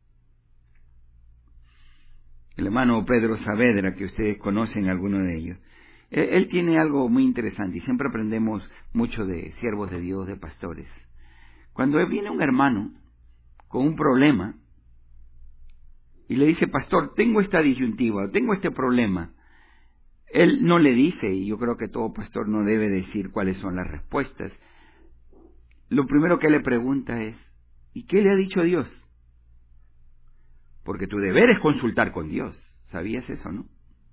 El hermano Pedro Saavedra, que ustedes conocen alguno de ellos, él, él tiene algo muy interesante y siempre aprendemos mucho de siervos de Dios, de pastores. Cuando viene un hermano con un problema y le dice, pastor, tengo esta disyuntiva, tengo este problema, él no le dice, y yo creo que todo pastor no debe decir cuáles son las respuestas. Lo primero que le pregunta es, ¿y qué le ha dicho Dios? Porque tu deber es consultar con Dios. ¿Sabías eso, no?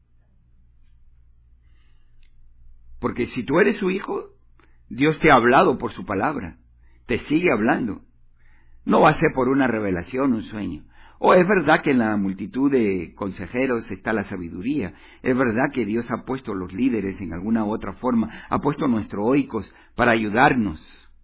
Porque si tú eres su hijo, Dios te ha hablado por su palabra, te sigue hablando. No va a ser por una revelación, un sueño. O es verdad que en la multitud de consejeros está la sabiduría. Es verdad que Dios ha puesto los líderes en alguna u otra forma, ha puesto nuestros oicos para ayudarnos.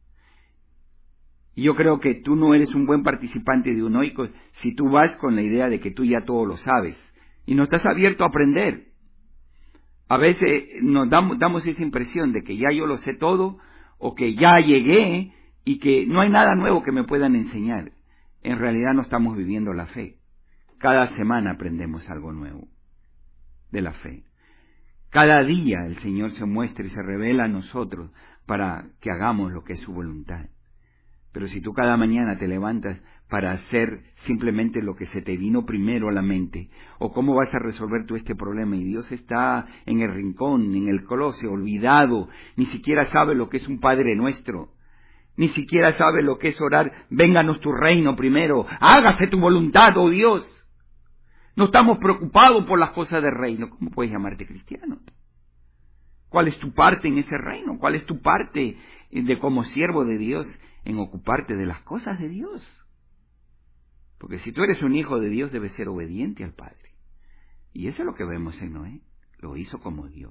Y yo creo que tú no eres un buen participante de un oico si tú vas con la idea de que tú ya todo lo sabes y no estás abierto a aprender. A veces nos damos, damos esa impresión de que ya yo lo sé todo o que ya llegué y que no hay nada nuevo que me puedan enseñar. En realidad no estamos viviendo la fe. Cada semana aprendemos algo nuevo de la fe. Cada día el Señor se muestra y se revela a nosotros para que hagamos lo que es su voluntad. Pero si tú cada mañana te levantas para hacer simplemente lo que se te vino primero a la mente, o cómo vas a resolver tú este problema, y Dios está en el rincón, en el closet, olvidado, ni siquiera sabe lo que es un Padre Nuestro, ni siquiera sabe lo que es orar, vénganos tu reino primero, hágase tu voluntad, oh Dios. No estamos preocupados por las cosas del reino. ¿Cómo puedes llamarte cristiano? ¿Cuál es tu parte en ese reino? ¿Cuál es tu parte de como siervo de Dios en ocuparte de las cosas de Dios? Porque si tú eres un hijo de Dios, debes ser obediente al Padre. Y eso es lo que vemos en Noé. Lo hizo como Dios.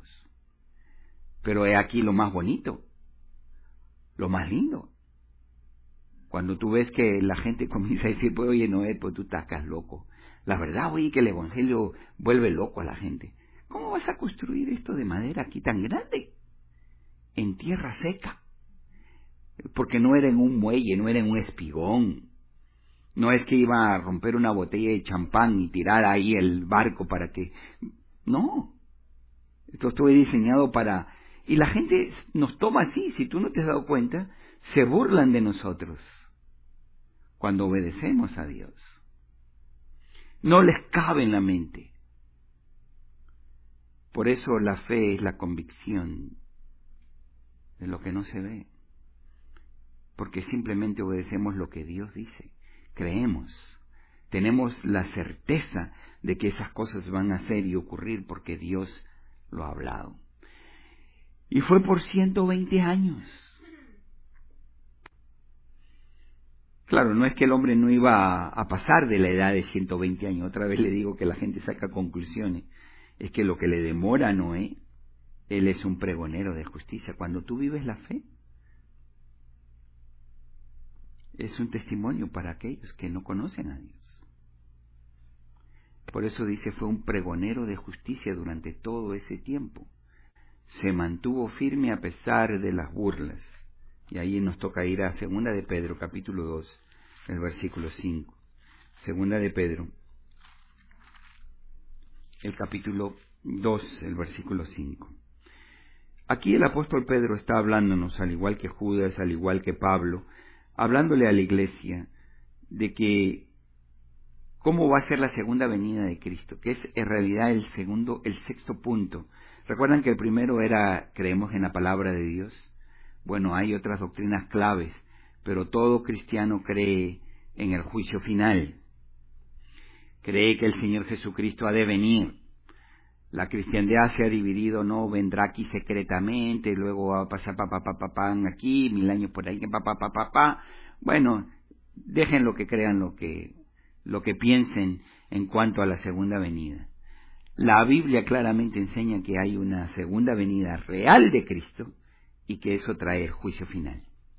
Pero he aquí lo más bonito, lo más lindo. Cuando tú ves que la gente comienza a decir, pues oye Noé, pues tú estás loco. La verdad, oye, que el Evangelio vuelve loco a la gente. ¿Cómo vas a construir esto de madera aquí tan grande? En tierra seca. Porque no era en un muelle, no era en un espigón. No es que iba a romper una botella de champán y tirar ahí el barco para que... No. Esto estuvo diseñado para... Y la gente nos toma así, si tú no te has dado cuenta, se burlan de nosotros cuando obedecemos a Dios. No les cabe en la mente. Por eso la fe es la convicción de lo que no se ve. Porque simplemente obedecemos lo que Dios dice. Creemos. Tenemos la certeza de que esas cosas van a ser y ocurrir porque Dios lo ha hablado. Y fue por ciento veinte años. Claro, no es que el hombre no iba a pasar de la edad de ciento veinte años. Otra vez le digo que la gente saca conclusiones. Es que lo que le demora a Noé, él es un pregonero de justicia. Cuando tú vives la fe, es un testimonio para aquellos que no conocen a Dios. Por eso dice, fue un pregonero de justicia durante todo ese tiempo. Se mantuvo firme a pesar de las burlas. Y ahí nos toca ir a Segunda de Pedro, capítulo dos, el versículo cinco. Segunda de Pedro, el capítulo dos, el versículo cinco. Aquí el apóstol Pedro está hablándonos, al igual que Judas, al igual que Pablo, hablándole a la iglesia de que cómo va a ser la segunda venida de Cristo, que es en realidad el segundo, el sexto punto. ¿Recuerdan que el primero era, creemos en la palabra de Dios? Bueno, hay otras doctrinas claves, pero todo cristiano cree en el juicio final. Cree que el Señor Jesucristo ha de venir. La cristiandad se ha dividido, no, vendrá aquí secretamente, luego va a pasar pa, pa, pa, pa, pa, aquí, mil años por ahí, pa, pa, pa, pa, pa. Bueno, dejen lo que crean, lo que, lo que piensen en cuanto a la segunda venida. La Biblia claramente enseña que hay una segunda venida real de Cristo y que eso trae el juicio final.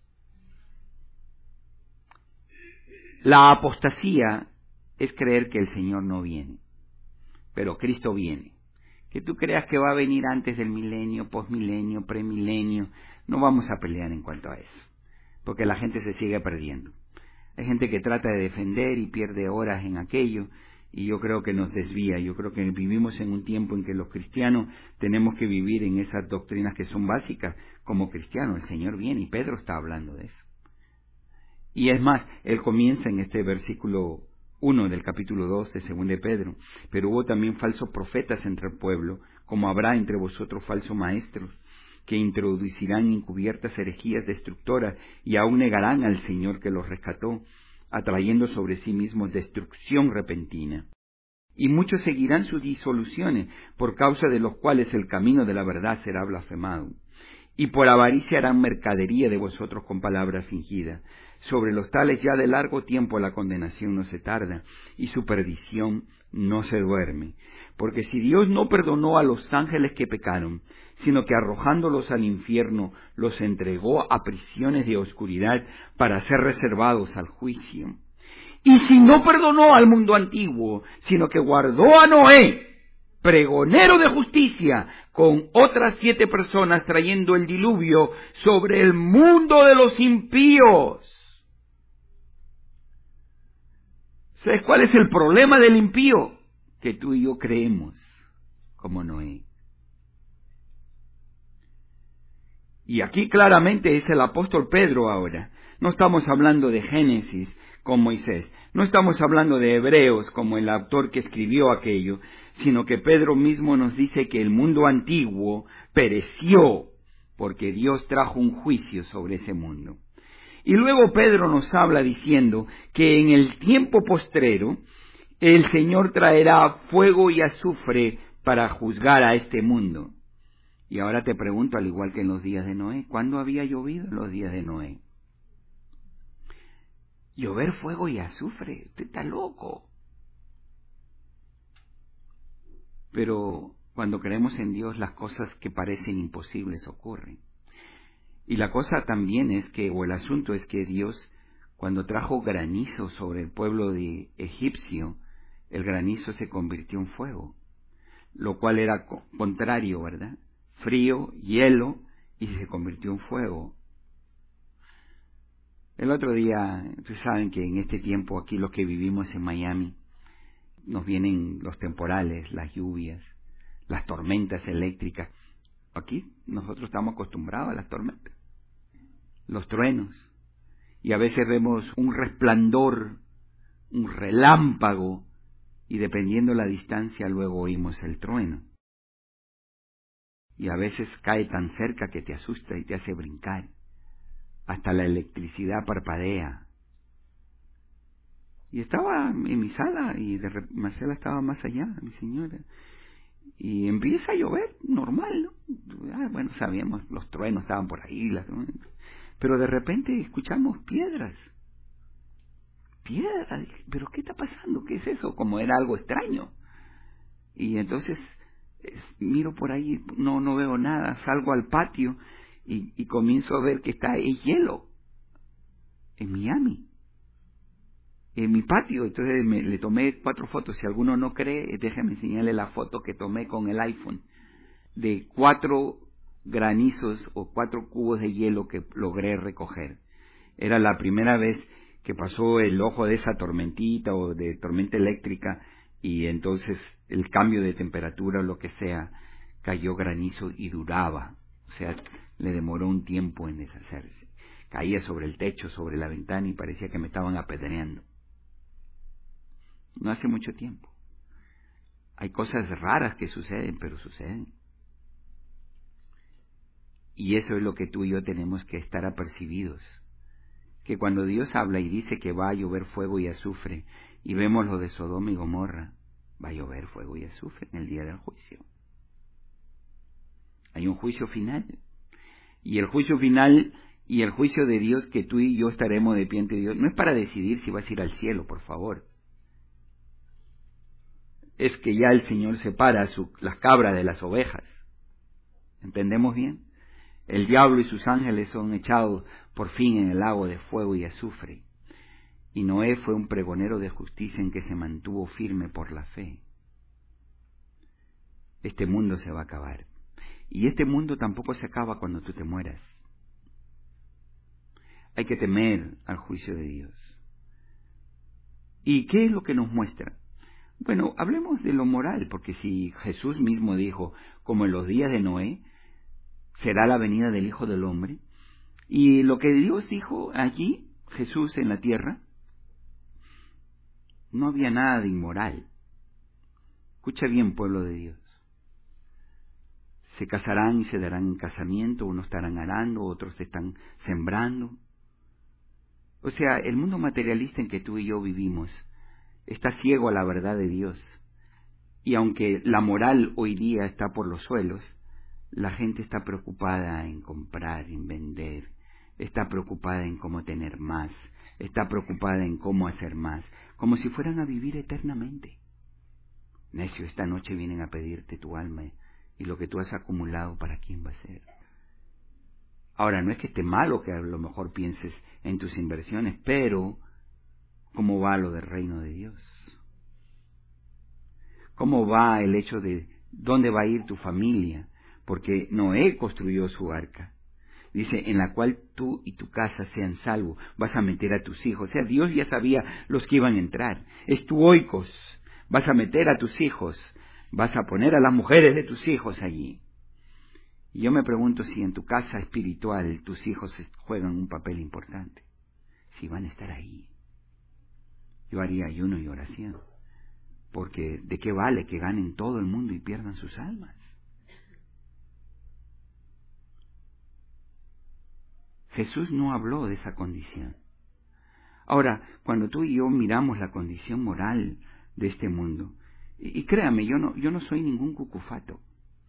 La apostasía es creer que el Señor no viene, pero Cristo viene. Que tú creas que va a venir antes del milenio, posmilenio, premilenio, no vamos a pelear en cuanto a eso, porque la gente se sigue perdiendo. Hay gente que trata de defender y pierde horas en aquello, y yo creo que nos desvía. Yo creo que vivimos en un tiempo en que los cristianos tenemos que vivir en esas doctrinas que son básicas como cristianos. El Señor viene y Pedro está hablando de eso. Y es más, él comienza en este versículo uno del capítulo dos de Segunda de Pedro. Pero hubo también falsos profetas entre el pueblo, como habrá entre vosotros falsos maestros, que introducirán encubiertas herejías destructoras y aún negarán al Señor que los rescató, atrayendo sobre sí mismos destrucción repentina. Y muchos seguirán sus disoluciones, por causa de los cuales el camino de la verdad será blasfemado. Y por avaricia harán mercadería de vosotros con palabras fingidas. Sobre los tales ya de largo tiempo la condenación no se tarda, y su perdición no se duerme. Porque si Dios no perdonó a los ángeles que pecaron, sino que arrojándolos al infierno los entregó a prisiones de oscuridad para ser reservados al juicio. Y si no perdonó al mundo antiguo, sino que guardó a Noé, pregonero de justicia, con otras siete personas trayendo el diluvio sobre el mundo de los impíos. ¿Sabes cuál es el problema del impío? Que tú y yo creemos como Noé. Y aquí claramente es el apóstol Pedro ahora. No estamos hablando de Génesis con Moisés. No estamos hablando de Hebreos como el autor que escribió aquello, sino que Pedro mismo nos dice que el mundo antiguo pereció porque Dios trajo un juicio sobre ese mundo. Y luego Pedro nos habla diciendo que en el tiempo postrero el Señor traerá fuego y azufre para juzgar a este mundo. Y ahora te pregunto, al igual que en los días de Noé, ¿cuándo había llovido en los días de Noé? Llover fuego y azufre, usted está loco. Pero cuando creemos en Dios, las cosas que parecen imposibles ocurren. Y la cosa también es que, o el asunto es que Dios Cuando trajo granizo sobre el pueblo de egipcio, el granizo se convirtió en fuego, lo cual era contrario, ¿verdad? Frío, hielo, y se convirtió en fuego. El otro día, ustedes saben que en este tiempo aquí los que vivimos en Miami, nos vienen los temporales, las lluvias, las tormentas eléctricas. Aquí nosotros estamos acostumbrados a las tormentas, los truenos, y a veces vemos un resplandor, un relámpago, y dependiendo la distancia luego oímos el trueno. Y a veces cae tan cerca que te asusta y te hace brincar. Hasta la electricidad parpadea. Y estaba en mi sala y de repente Marcela estaba más allá, mi señora. Y empieza a llover, normal, ¿no? Ah, bueno, sabíamos, los truenos estaban por ahí, las... pero de repente escuchamos piedras. Piedras, pero ¿qué está pasando? ¿Qué es eso? Como era algo extraño. Y entonces es, miro por ahí, no no veo nada, salgo al patio y, y comienzo a ver que está el hielo en Miami, en mi patio. Entonces me, le tomé cuatro fotos. Si alguno no cree, déjame enseñarle la foto que tomé con el iPhone de cuatro granizos o cuatro cubos de hielo que logré recoger. Era la primera vez que pasó el ojo de esa tormentita o de tormenta eléctrica y entonces el cambio de temperatura o lo que sea, cayó granizo y duraba. O sea, le demoró un tiempo en deshacerse. Caía sobre el techo, sobre la ventana y parecía que me estaban apedreando. No hace mucho tiempo. Hay cosas raras que suceden, pero suceden. Y eso es lo que tú y yo tenemos que estar apercibidos. Que cuando Dios habla y dice que va a llover fuego y azufre, y vemos lo de Sodoma y Gomorra, va a llover fuego y azufre en el día del juicio. Hay un juicio final. Y el juicio final y el juicio de Dios, que tú y yo estaremos de pie ante Dios, no es para decidir si vas a ir al cielo, por favor. Es que ya el Señor separa su, las cabras de las ovejas. ¿Entendemos bien? El diablo y sus ángeles son echados por fin en el lago de fuego y azufre. Y Noé fue un pregonero de justicia en que se mantuvo firme por la fe. Este mundo se va a acabar. Y este mundo tampoco se acaba cuando tú te mueras. Hay que temer al juicio de Dios. ¿Y qué es lo que nos muestra? Bueno, hablemos de lo moral, porque si Jesús mismo dijo, como en los días de Noé, será la venida del Hijo del Hombre, y lo que Dios dijo allí, Jesús en la tierra, no había nada de inmoral. Escucha bien, pueblo de Dios. Se casarán y se darán en casamiento, unos estarán arando, otros están sembrando. O sea, el mundo materialista en que tú y yo vivimos está ciego a la verdad de Dios. Y aunque la moral hoy día está por los suelos, la gente está preocupada en comprar, en vender, está preocupada en cómo tener más, está preocupada en cómo hacer más, como si fueran a vivir eternamente. Necio, esta noche vienen a pedirte tu alma y lo que tú has acumulado, ¿para quién va a ser? Ahora, no es que esté malo que a lo mejor pienses en tus inversiones, pero ¿cómo va lo del reino de Dios? ¿Cómo va el hecho de dónde va a ir tu familia? Porque Noé construyó su arca. Dice, en la cual tú y tu casa sean salvos, vas a meter a tus hijos. O sea, Dios ya sabía los que iban a entrar. Es tu oikos, vas a meter a tus hijos, vas a poner a las mujeres de tus hijos allí. Y yo me pregunto si en tu casa espiritual tus hijos juegan un papel importante, si van a estar ahí. Yo haría ayuno y oración, porque ¿de qué vale que ganen todo el mundo y pierdan sus almas? Jesús no habló de esa condición. Ahora, cuando tú y yo miramos la condición moral de este mundo, y, y créame, yo no, yo no soy ningún cucufato.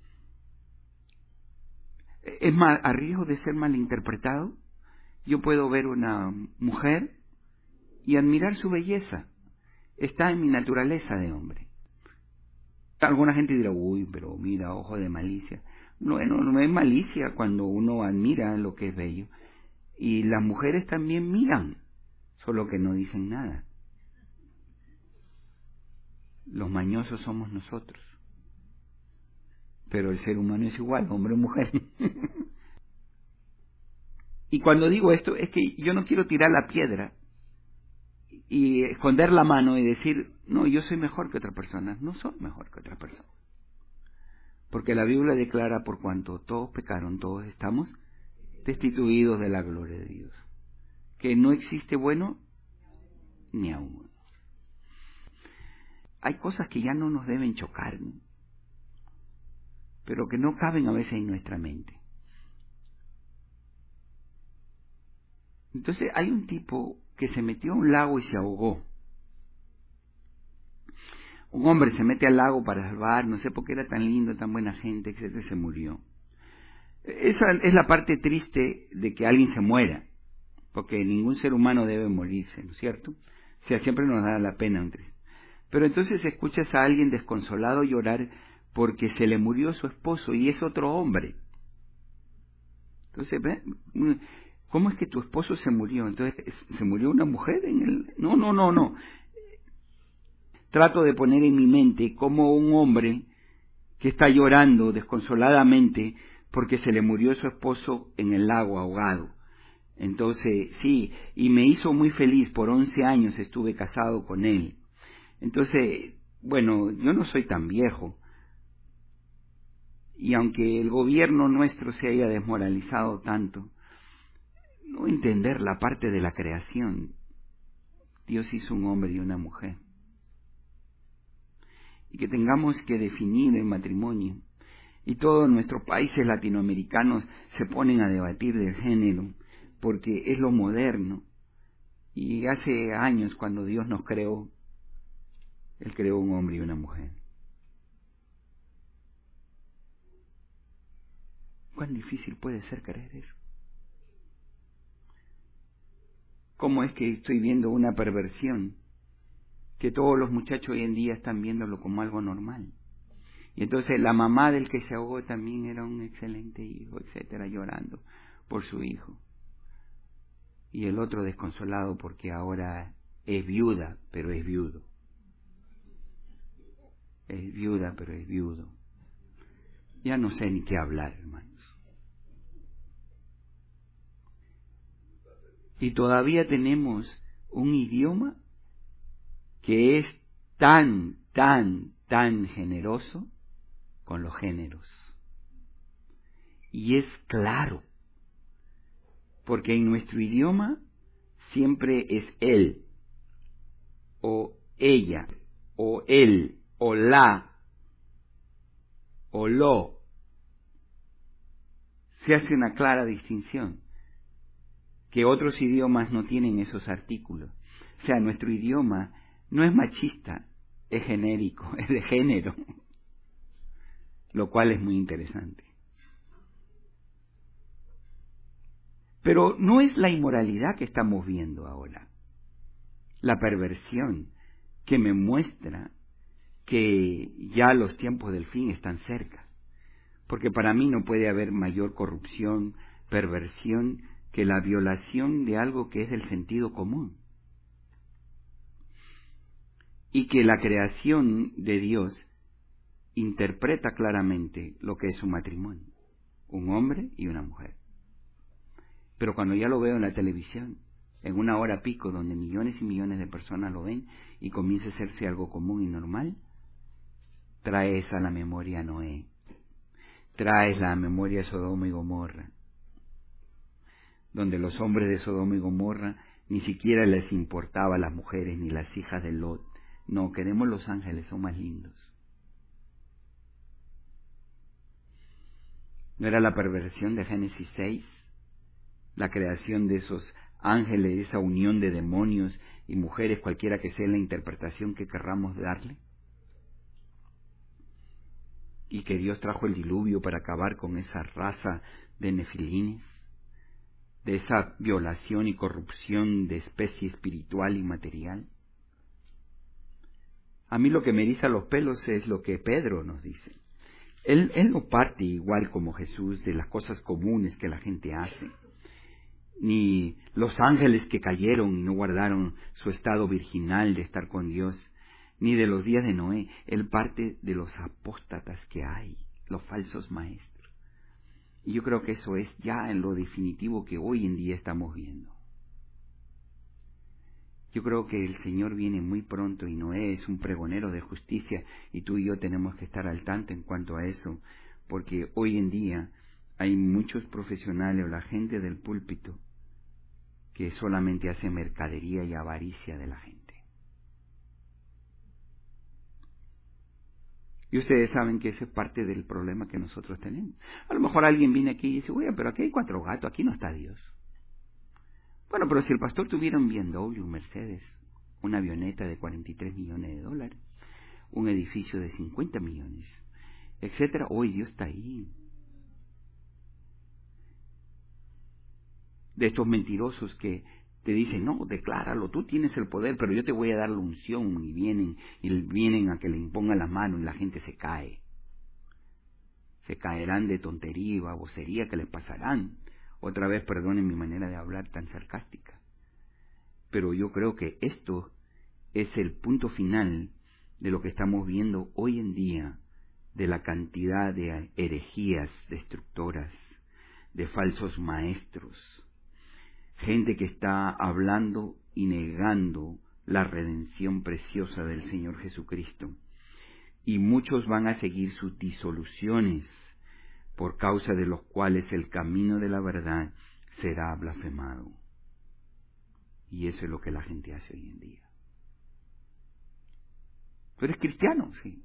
Es más, a riesgo de ser malinterpretado, yo puedo ver una mujer y admirar su belleza. Está en mi naturaleza de hombre. Alguna gente dirá, uy, pero mira, ojo de malicia. No, no, no es malicia cuando uno admira lo que es bello. Y las mujeres también miran, solo que no dicen nada. Los mañosos somos nosotros, pero el ser humano es igual, hombre o mujer. Y cuando digo esto es que yo no quiero tirar la piedra y esconder la mano y decir, no, yo soy mejor que otra persona. No soy mejor que otra persona. Porque la Biblia declara, por cuanto todos pecaron, todos estamos destituidos de la gloria de Dios. Que no existe bueno ni aún bueno. Hay cosas que ya no nos deben chocar, ¿no? Pero que no caben a veces en nuestra mente. Entonces hay un tipo que se metió a un lago y se ahogó. Un hombre se mete al lago para salvar, no sé por qué era tan lindo, tan buena gente, etcétera, se murió. Esa es la parte triste de que alguien se muera, porque ningún ser humano debe morirse, ¿no es cierto? O sea, siempre nos da la pena un triste. Pero entonces escuchas a alguien desconsolado llorar porque se le murió su esposo y es otro hombre. Entonces, ¿ve? ¿Cómo es que tu esposo se murió? Entonces, ¿se murió una mujer en el...? No, no, no, no. Trato de poner en mi mente como un hombre que está llorando desconsoladamente porque se le murió su esposo en el lago ahogado. Entonces, sí, y me hizo muy feliz, por once años estuve casado con él. Entonces, bueno, yo no soy tan viejo. Y aunque el gobierno nuestro se haya desmoralizado tanto, no entender la parte de la creación. Dios hizo un hombre y una mujer. Y que tengamos que definir el matrimonio. Y todos nuestros países latinoamericanos se ponen a debatir del género, porque es lo moderno. Y hace años, cuando Dios nos creó, Él creó un hombre y una mujer. ¿Cuán difícil puede ser creer eso? ¿Cómo es que estoy viendo una perversión? Que todos los muchachos hoy en día están viéndolo como algo normal. Y entonces la mamá del que se ahogó también era un excelente hijo, etcétera, llorando por su hijo. Y el otro desconsolado porque ahora es viuda, pero es viudo. Es viuda, pero es viudo. Ya no sé ni qué hablar, hermanos. Y todavía tenemos un idioma que es tan, tan, tan generoso con los géneros. Y es claro, porque en nuestro idioma siempre es él, o ella, o él, o la, o lo. Se hace una clara distinción, que otros idiomas no tienen esos artículos. O sea, nuestro idioma no es machista, es genérico, es de género, lo cual es muy interesante. Pero no es la inmoralidad que estamos viendo ahora, la perversión que me muestra que ya los tiempos del fin están cerca, porque para mí no puede haber mayor corrupción, perversión, que la violación de algo que es del sentido común. Y que la creación de Dios interpreta claramente lo que es un matrimonio, un hombre y una mujer. Pero cuando ya lo veo en la televisión, en una hora pico donde millones y millones de personas lo ven y comienza a hacerse algo común y normal, traes a la memoria a Noé, traes la memoria a Sodoma y Gomorra, donde los hombres de Sodoma y Gomorra ni siquiera les importaba las mujeres ni las hijas de Lot. No, queremos los ángeles, son más lindos. ¿No era la perversión de Génesis seis? La creación de esos ángeles, esa unión de demonios y mujeres, cualquiera que sea la interpretación que querramos darle. Y que Dios trajo el diluvio para acabar con esa raza de nefilines, de esa violación y corrupción de especie espiritual y material. A mí lo que me eriza los pelos es lo que Pedro nos dice. Él, él no parte igual como Jesús de las cosas comunes que la gente hace. ni los ángeles que cayeron y no guardaron su estado virginal de estar con Dios, ni de los días de Noé. Él parte de los apóstatas que hay, los falsos maestros. Y yo creo que eso es ya en lo definitivo que hoy en día estamos viendo. Yo creo que el Señor viene muy pronto y Noé es un pregonero de justicia y tú y yo tenemos que estar al tanto en cuanto a eso, porque hoy en día hay muchos profesionales o la gente del púlpito que solamente hace mercadería y avaricia de la gente. Y ustedes saben que ese es parte del problema que nosotros tenemos. A lo mejor alguien viene aquí y dice, oye, pero aquí hay cuatro gatos, aquí no está Dios. Bueno, pero si el pastor tuviera un B M W, un Mercedes, una avioneta de cuarenta y tres millones de dólares, un edificio de cincuenta millones, etcétera, hoy Dios está ahí. De estos mentirosos que te dicen, no, decláralo, tú tienes el poder, pero yo te voy a dar la unción, y vienen, y vienen a que le impongan la mano y la gente se cae. Se caerán de tontería y babosería que les pasarán. Otra vez, perdonen mi manera de hablar tan sarcástica. Pero yo creo que esto es el punto final de lo que estamos viendo hoy en día, de la cantidad de herejías destructoras, de falsos maestros, gente que está hablando y negando la redención preciosa del Señor Jesucristo. Y muchos van a seguir sus disoluciones, por causa de los cuales el camino de la verdad será blasfemado. Y eso es lo que la gente hace hoy en día. ¿Tú eres cristiano? Sí.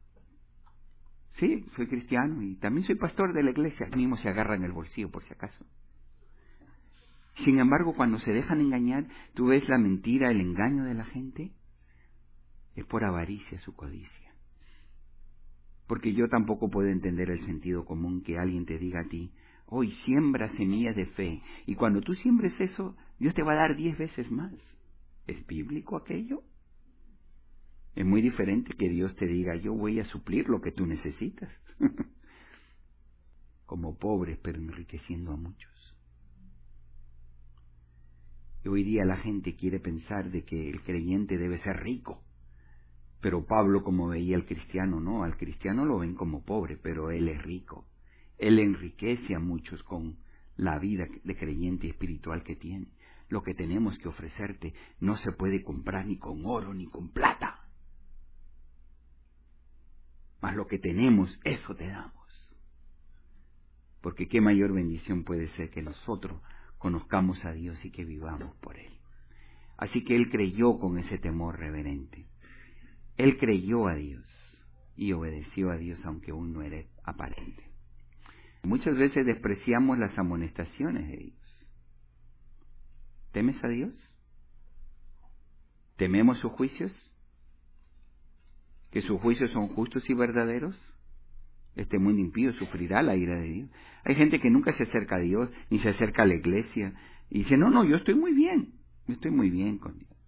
Sí, soy cristiano y también soy pastor de la iglesia. Mismo se agarra en el bolsillo por si acaso. Sin embargo, cuando se dejan engañar, tú ves la mentira, el engaño de la gente, es por avaricia, su codicia. Porque yo tampoco puedo entender el sentido común que alguien te diga a ti, hoy siembra semillas de fe, y cuando tú siembres eso, Dios te va a dar diez veces más. ¿Es bíblico aquello? Es muy diferente que Dios te diga, yo voy a suplir lo que tú necesitas. Como pobres, pero enriqueciendo a muchos. Y hoy día la gente quiere pensar de que el creyente debe ser rico. Pero Pablo, como veía al cristiano, no, al cristiano lo ven como pobre, pero él es rico. Él enriquece a muchos con la vida de creyente y espiritual que tiene. Lo que tenemos que ofrecerte no se puede comprar ni con oro ni con plata. Mas lo que tenemos, eso te damos. Porque qué mayor bendición puede ser que nosotros conozcamos a Dios y que vivamos por Él. Así que él creyó con ese temor reverente. Él creyó a Dios y obedeció a Dios aunque aún no era aparente. Muchas veces despreciamos las amonestaciones de Dios. ¿Temes a Dios? ¿Tememos sus juicios? ¿Que sus juicios son justos y verdaderos? Este mundo impío sufrirá la ira de Dios. Hay gente que nunca se acerca a Dios, ni se acerca a la iglesia, y dice, no, no, yo estoy muy bien, yo estoy muy bien con Dios.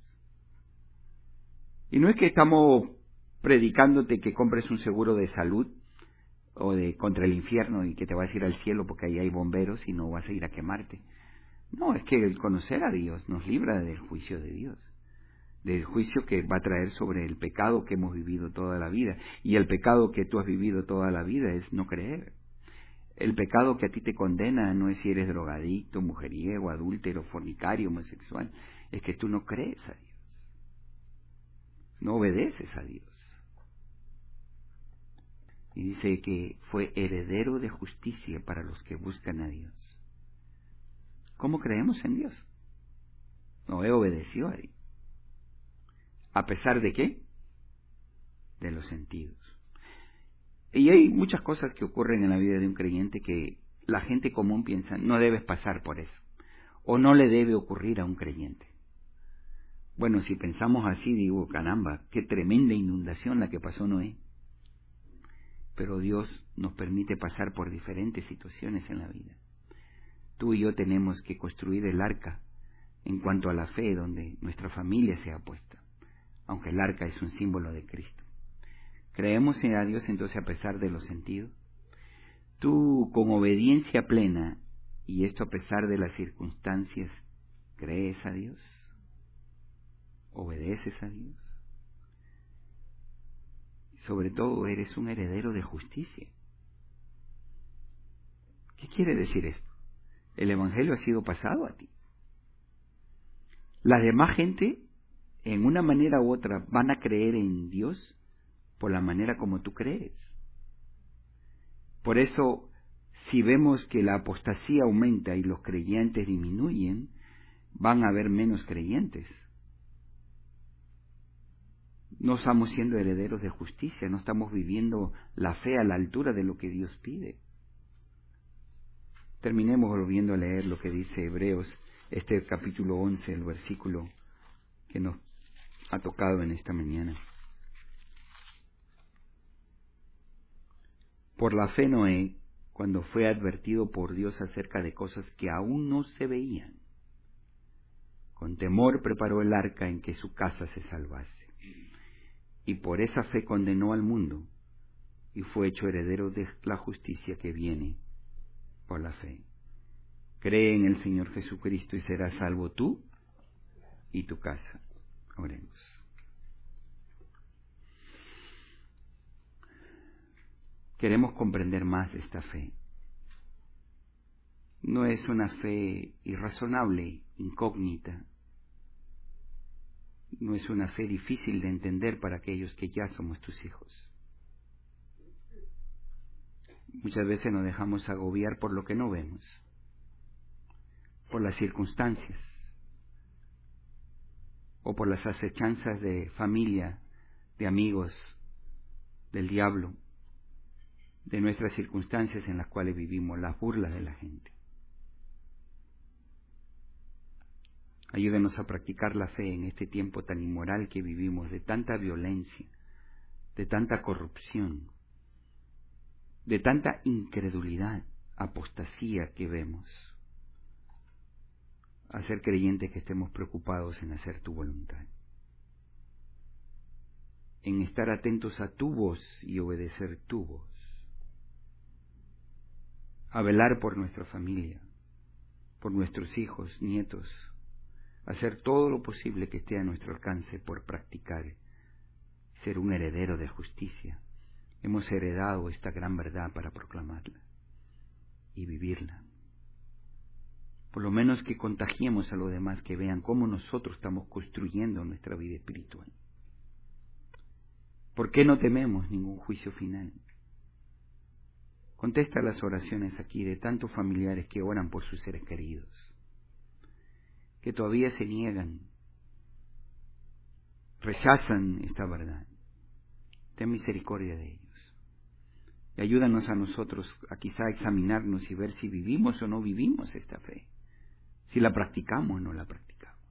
Y no es que estamos predicándote que compres un seguro de salud o de contra el infierno y que te vas a ir al cielo porque ahí hay bomberos y no vas a ir a quemarte. No, es que el conocer a Dios nos libra del juicio de Dios, del juicio que va a traer sobre el pecado que hemos vivido toda la vida. Y el pecado que tú has vivido toda la vida es no creer. El pecado que a ti te condena no es si eres drogadicto, mujeriego, adúltero, fornicario, homosexual, es que tú no crees a Dios. No obedeces a Dios. Y dice que fue heredero de justicia para los que buscan a Dios. ¿Cómo creemos en Dios? Noé obedeció a Dios. ¿A pesar de qué? De los sentidos. Y hay muchas cosas que ocurren en la vida de un creyente que la gente común piensa, no debes pasar por eso. O no le debe ocurrir a un creyente. Bueno, si pensamos así, digo, caramba, qué tremenda inundación la que pasó Noé. Pero Dios nos permite pasar por diferentes situaciones en la vida. Tú y yo tenemos que construir el arca en cuanto a la fe, donde nuestra familia sea puesta, aunque el arca es un símbolo de Cristo. ¿Creemos en a Dios entonces a pesar de los sentidos? Tú, con obediencia plena, y esto a pesar de las circunstancias, ¿crees a Dios? ¿Obedeces a Dios? Sobre todo, eres un heredero de justicia. ¿Qué quiere decir esto? El Evangelio ha sido pasado a ti. La demás gente, en una manera u otra, van a creer en Dios por la manera como tú crees. Por eso, si vemos que la apostasía aumenta y los creyentes disminuyen, van a haber menos creyentes. No estamos siendo herederos de justicia, no estamos viviendo la fe a la altura de lo que Dios pide. Terminemos volviendo a leer lo que dice Hebreos, este capítulo once, el versículo que nos ha tocado en esta mañana. Por la fe Noé, cuando fue advertido por Dios acerca de cosas que aún no se veían, con temor preparó el arca en que su casa se salvase. Y por esa fe condenó al mundo y fue hecho heredero de la justicia que viene por la fe. Cree en el Señor Jesucristo y serás salvo tú y tu casa. Oremos. Queremos comprender más esta fe. No es una fe irrazonable, incógnita. No es una fe difícil de entender para aquellos que ya somos tus hijos. Muchas veces nos dejamos agobiar por lo que no vemos, por las circunstancias, o por las acechanzas de familia, de amigos, del diablo, de nuestras circunstancias en las cuales vivimos, las burlas de la gente. Ayúdenos a practicar la fe en este tiempo tan inmoral que vivimos, de tanta violencia, de tanta corrupción, de tanta incredulidad, apostasía que vemos. A ser creyentes que estemos preocupados en hacer tu voluntad, en estar atentos a tu voz y obedecer tu voz, a velar por nuestra familia, por nuestros hijos, nietos, hacer todo lo posible que esté a nuestro alcance por practicar, ser un heredero de justicia. Hemos heredado esta gran verdad para proclamarla y vivirla. Por lo menos que contagiemos a los demás, que vean cómo nosotros estamos construyendo nuestra vida espiritual. ¿Por qué no tememos ningún juicio final? Contesta las oraciones aquí de tantos familiares que oran por sus seres queridos, que todavía se niegan, rechazan esta verdad. Ten misericordia de ellos. Y ayúdanos a nosotros a quizá examinarnos y ver si vivimos o no vivimos esta fe, si la practicamos o no la practicamos.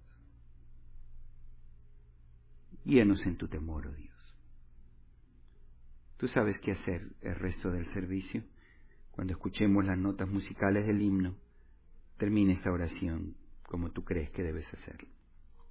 Guíanos en tu temor, oh Dios. Tú sabes qué hacer el resto del servicio. Cuando escuchemos las notas musicales del himno, termine esta oración como tú crees que debes hacerlo.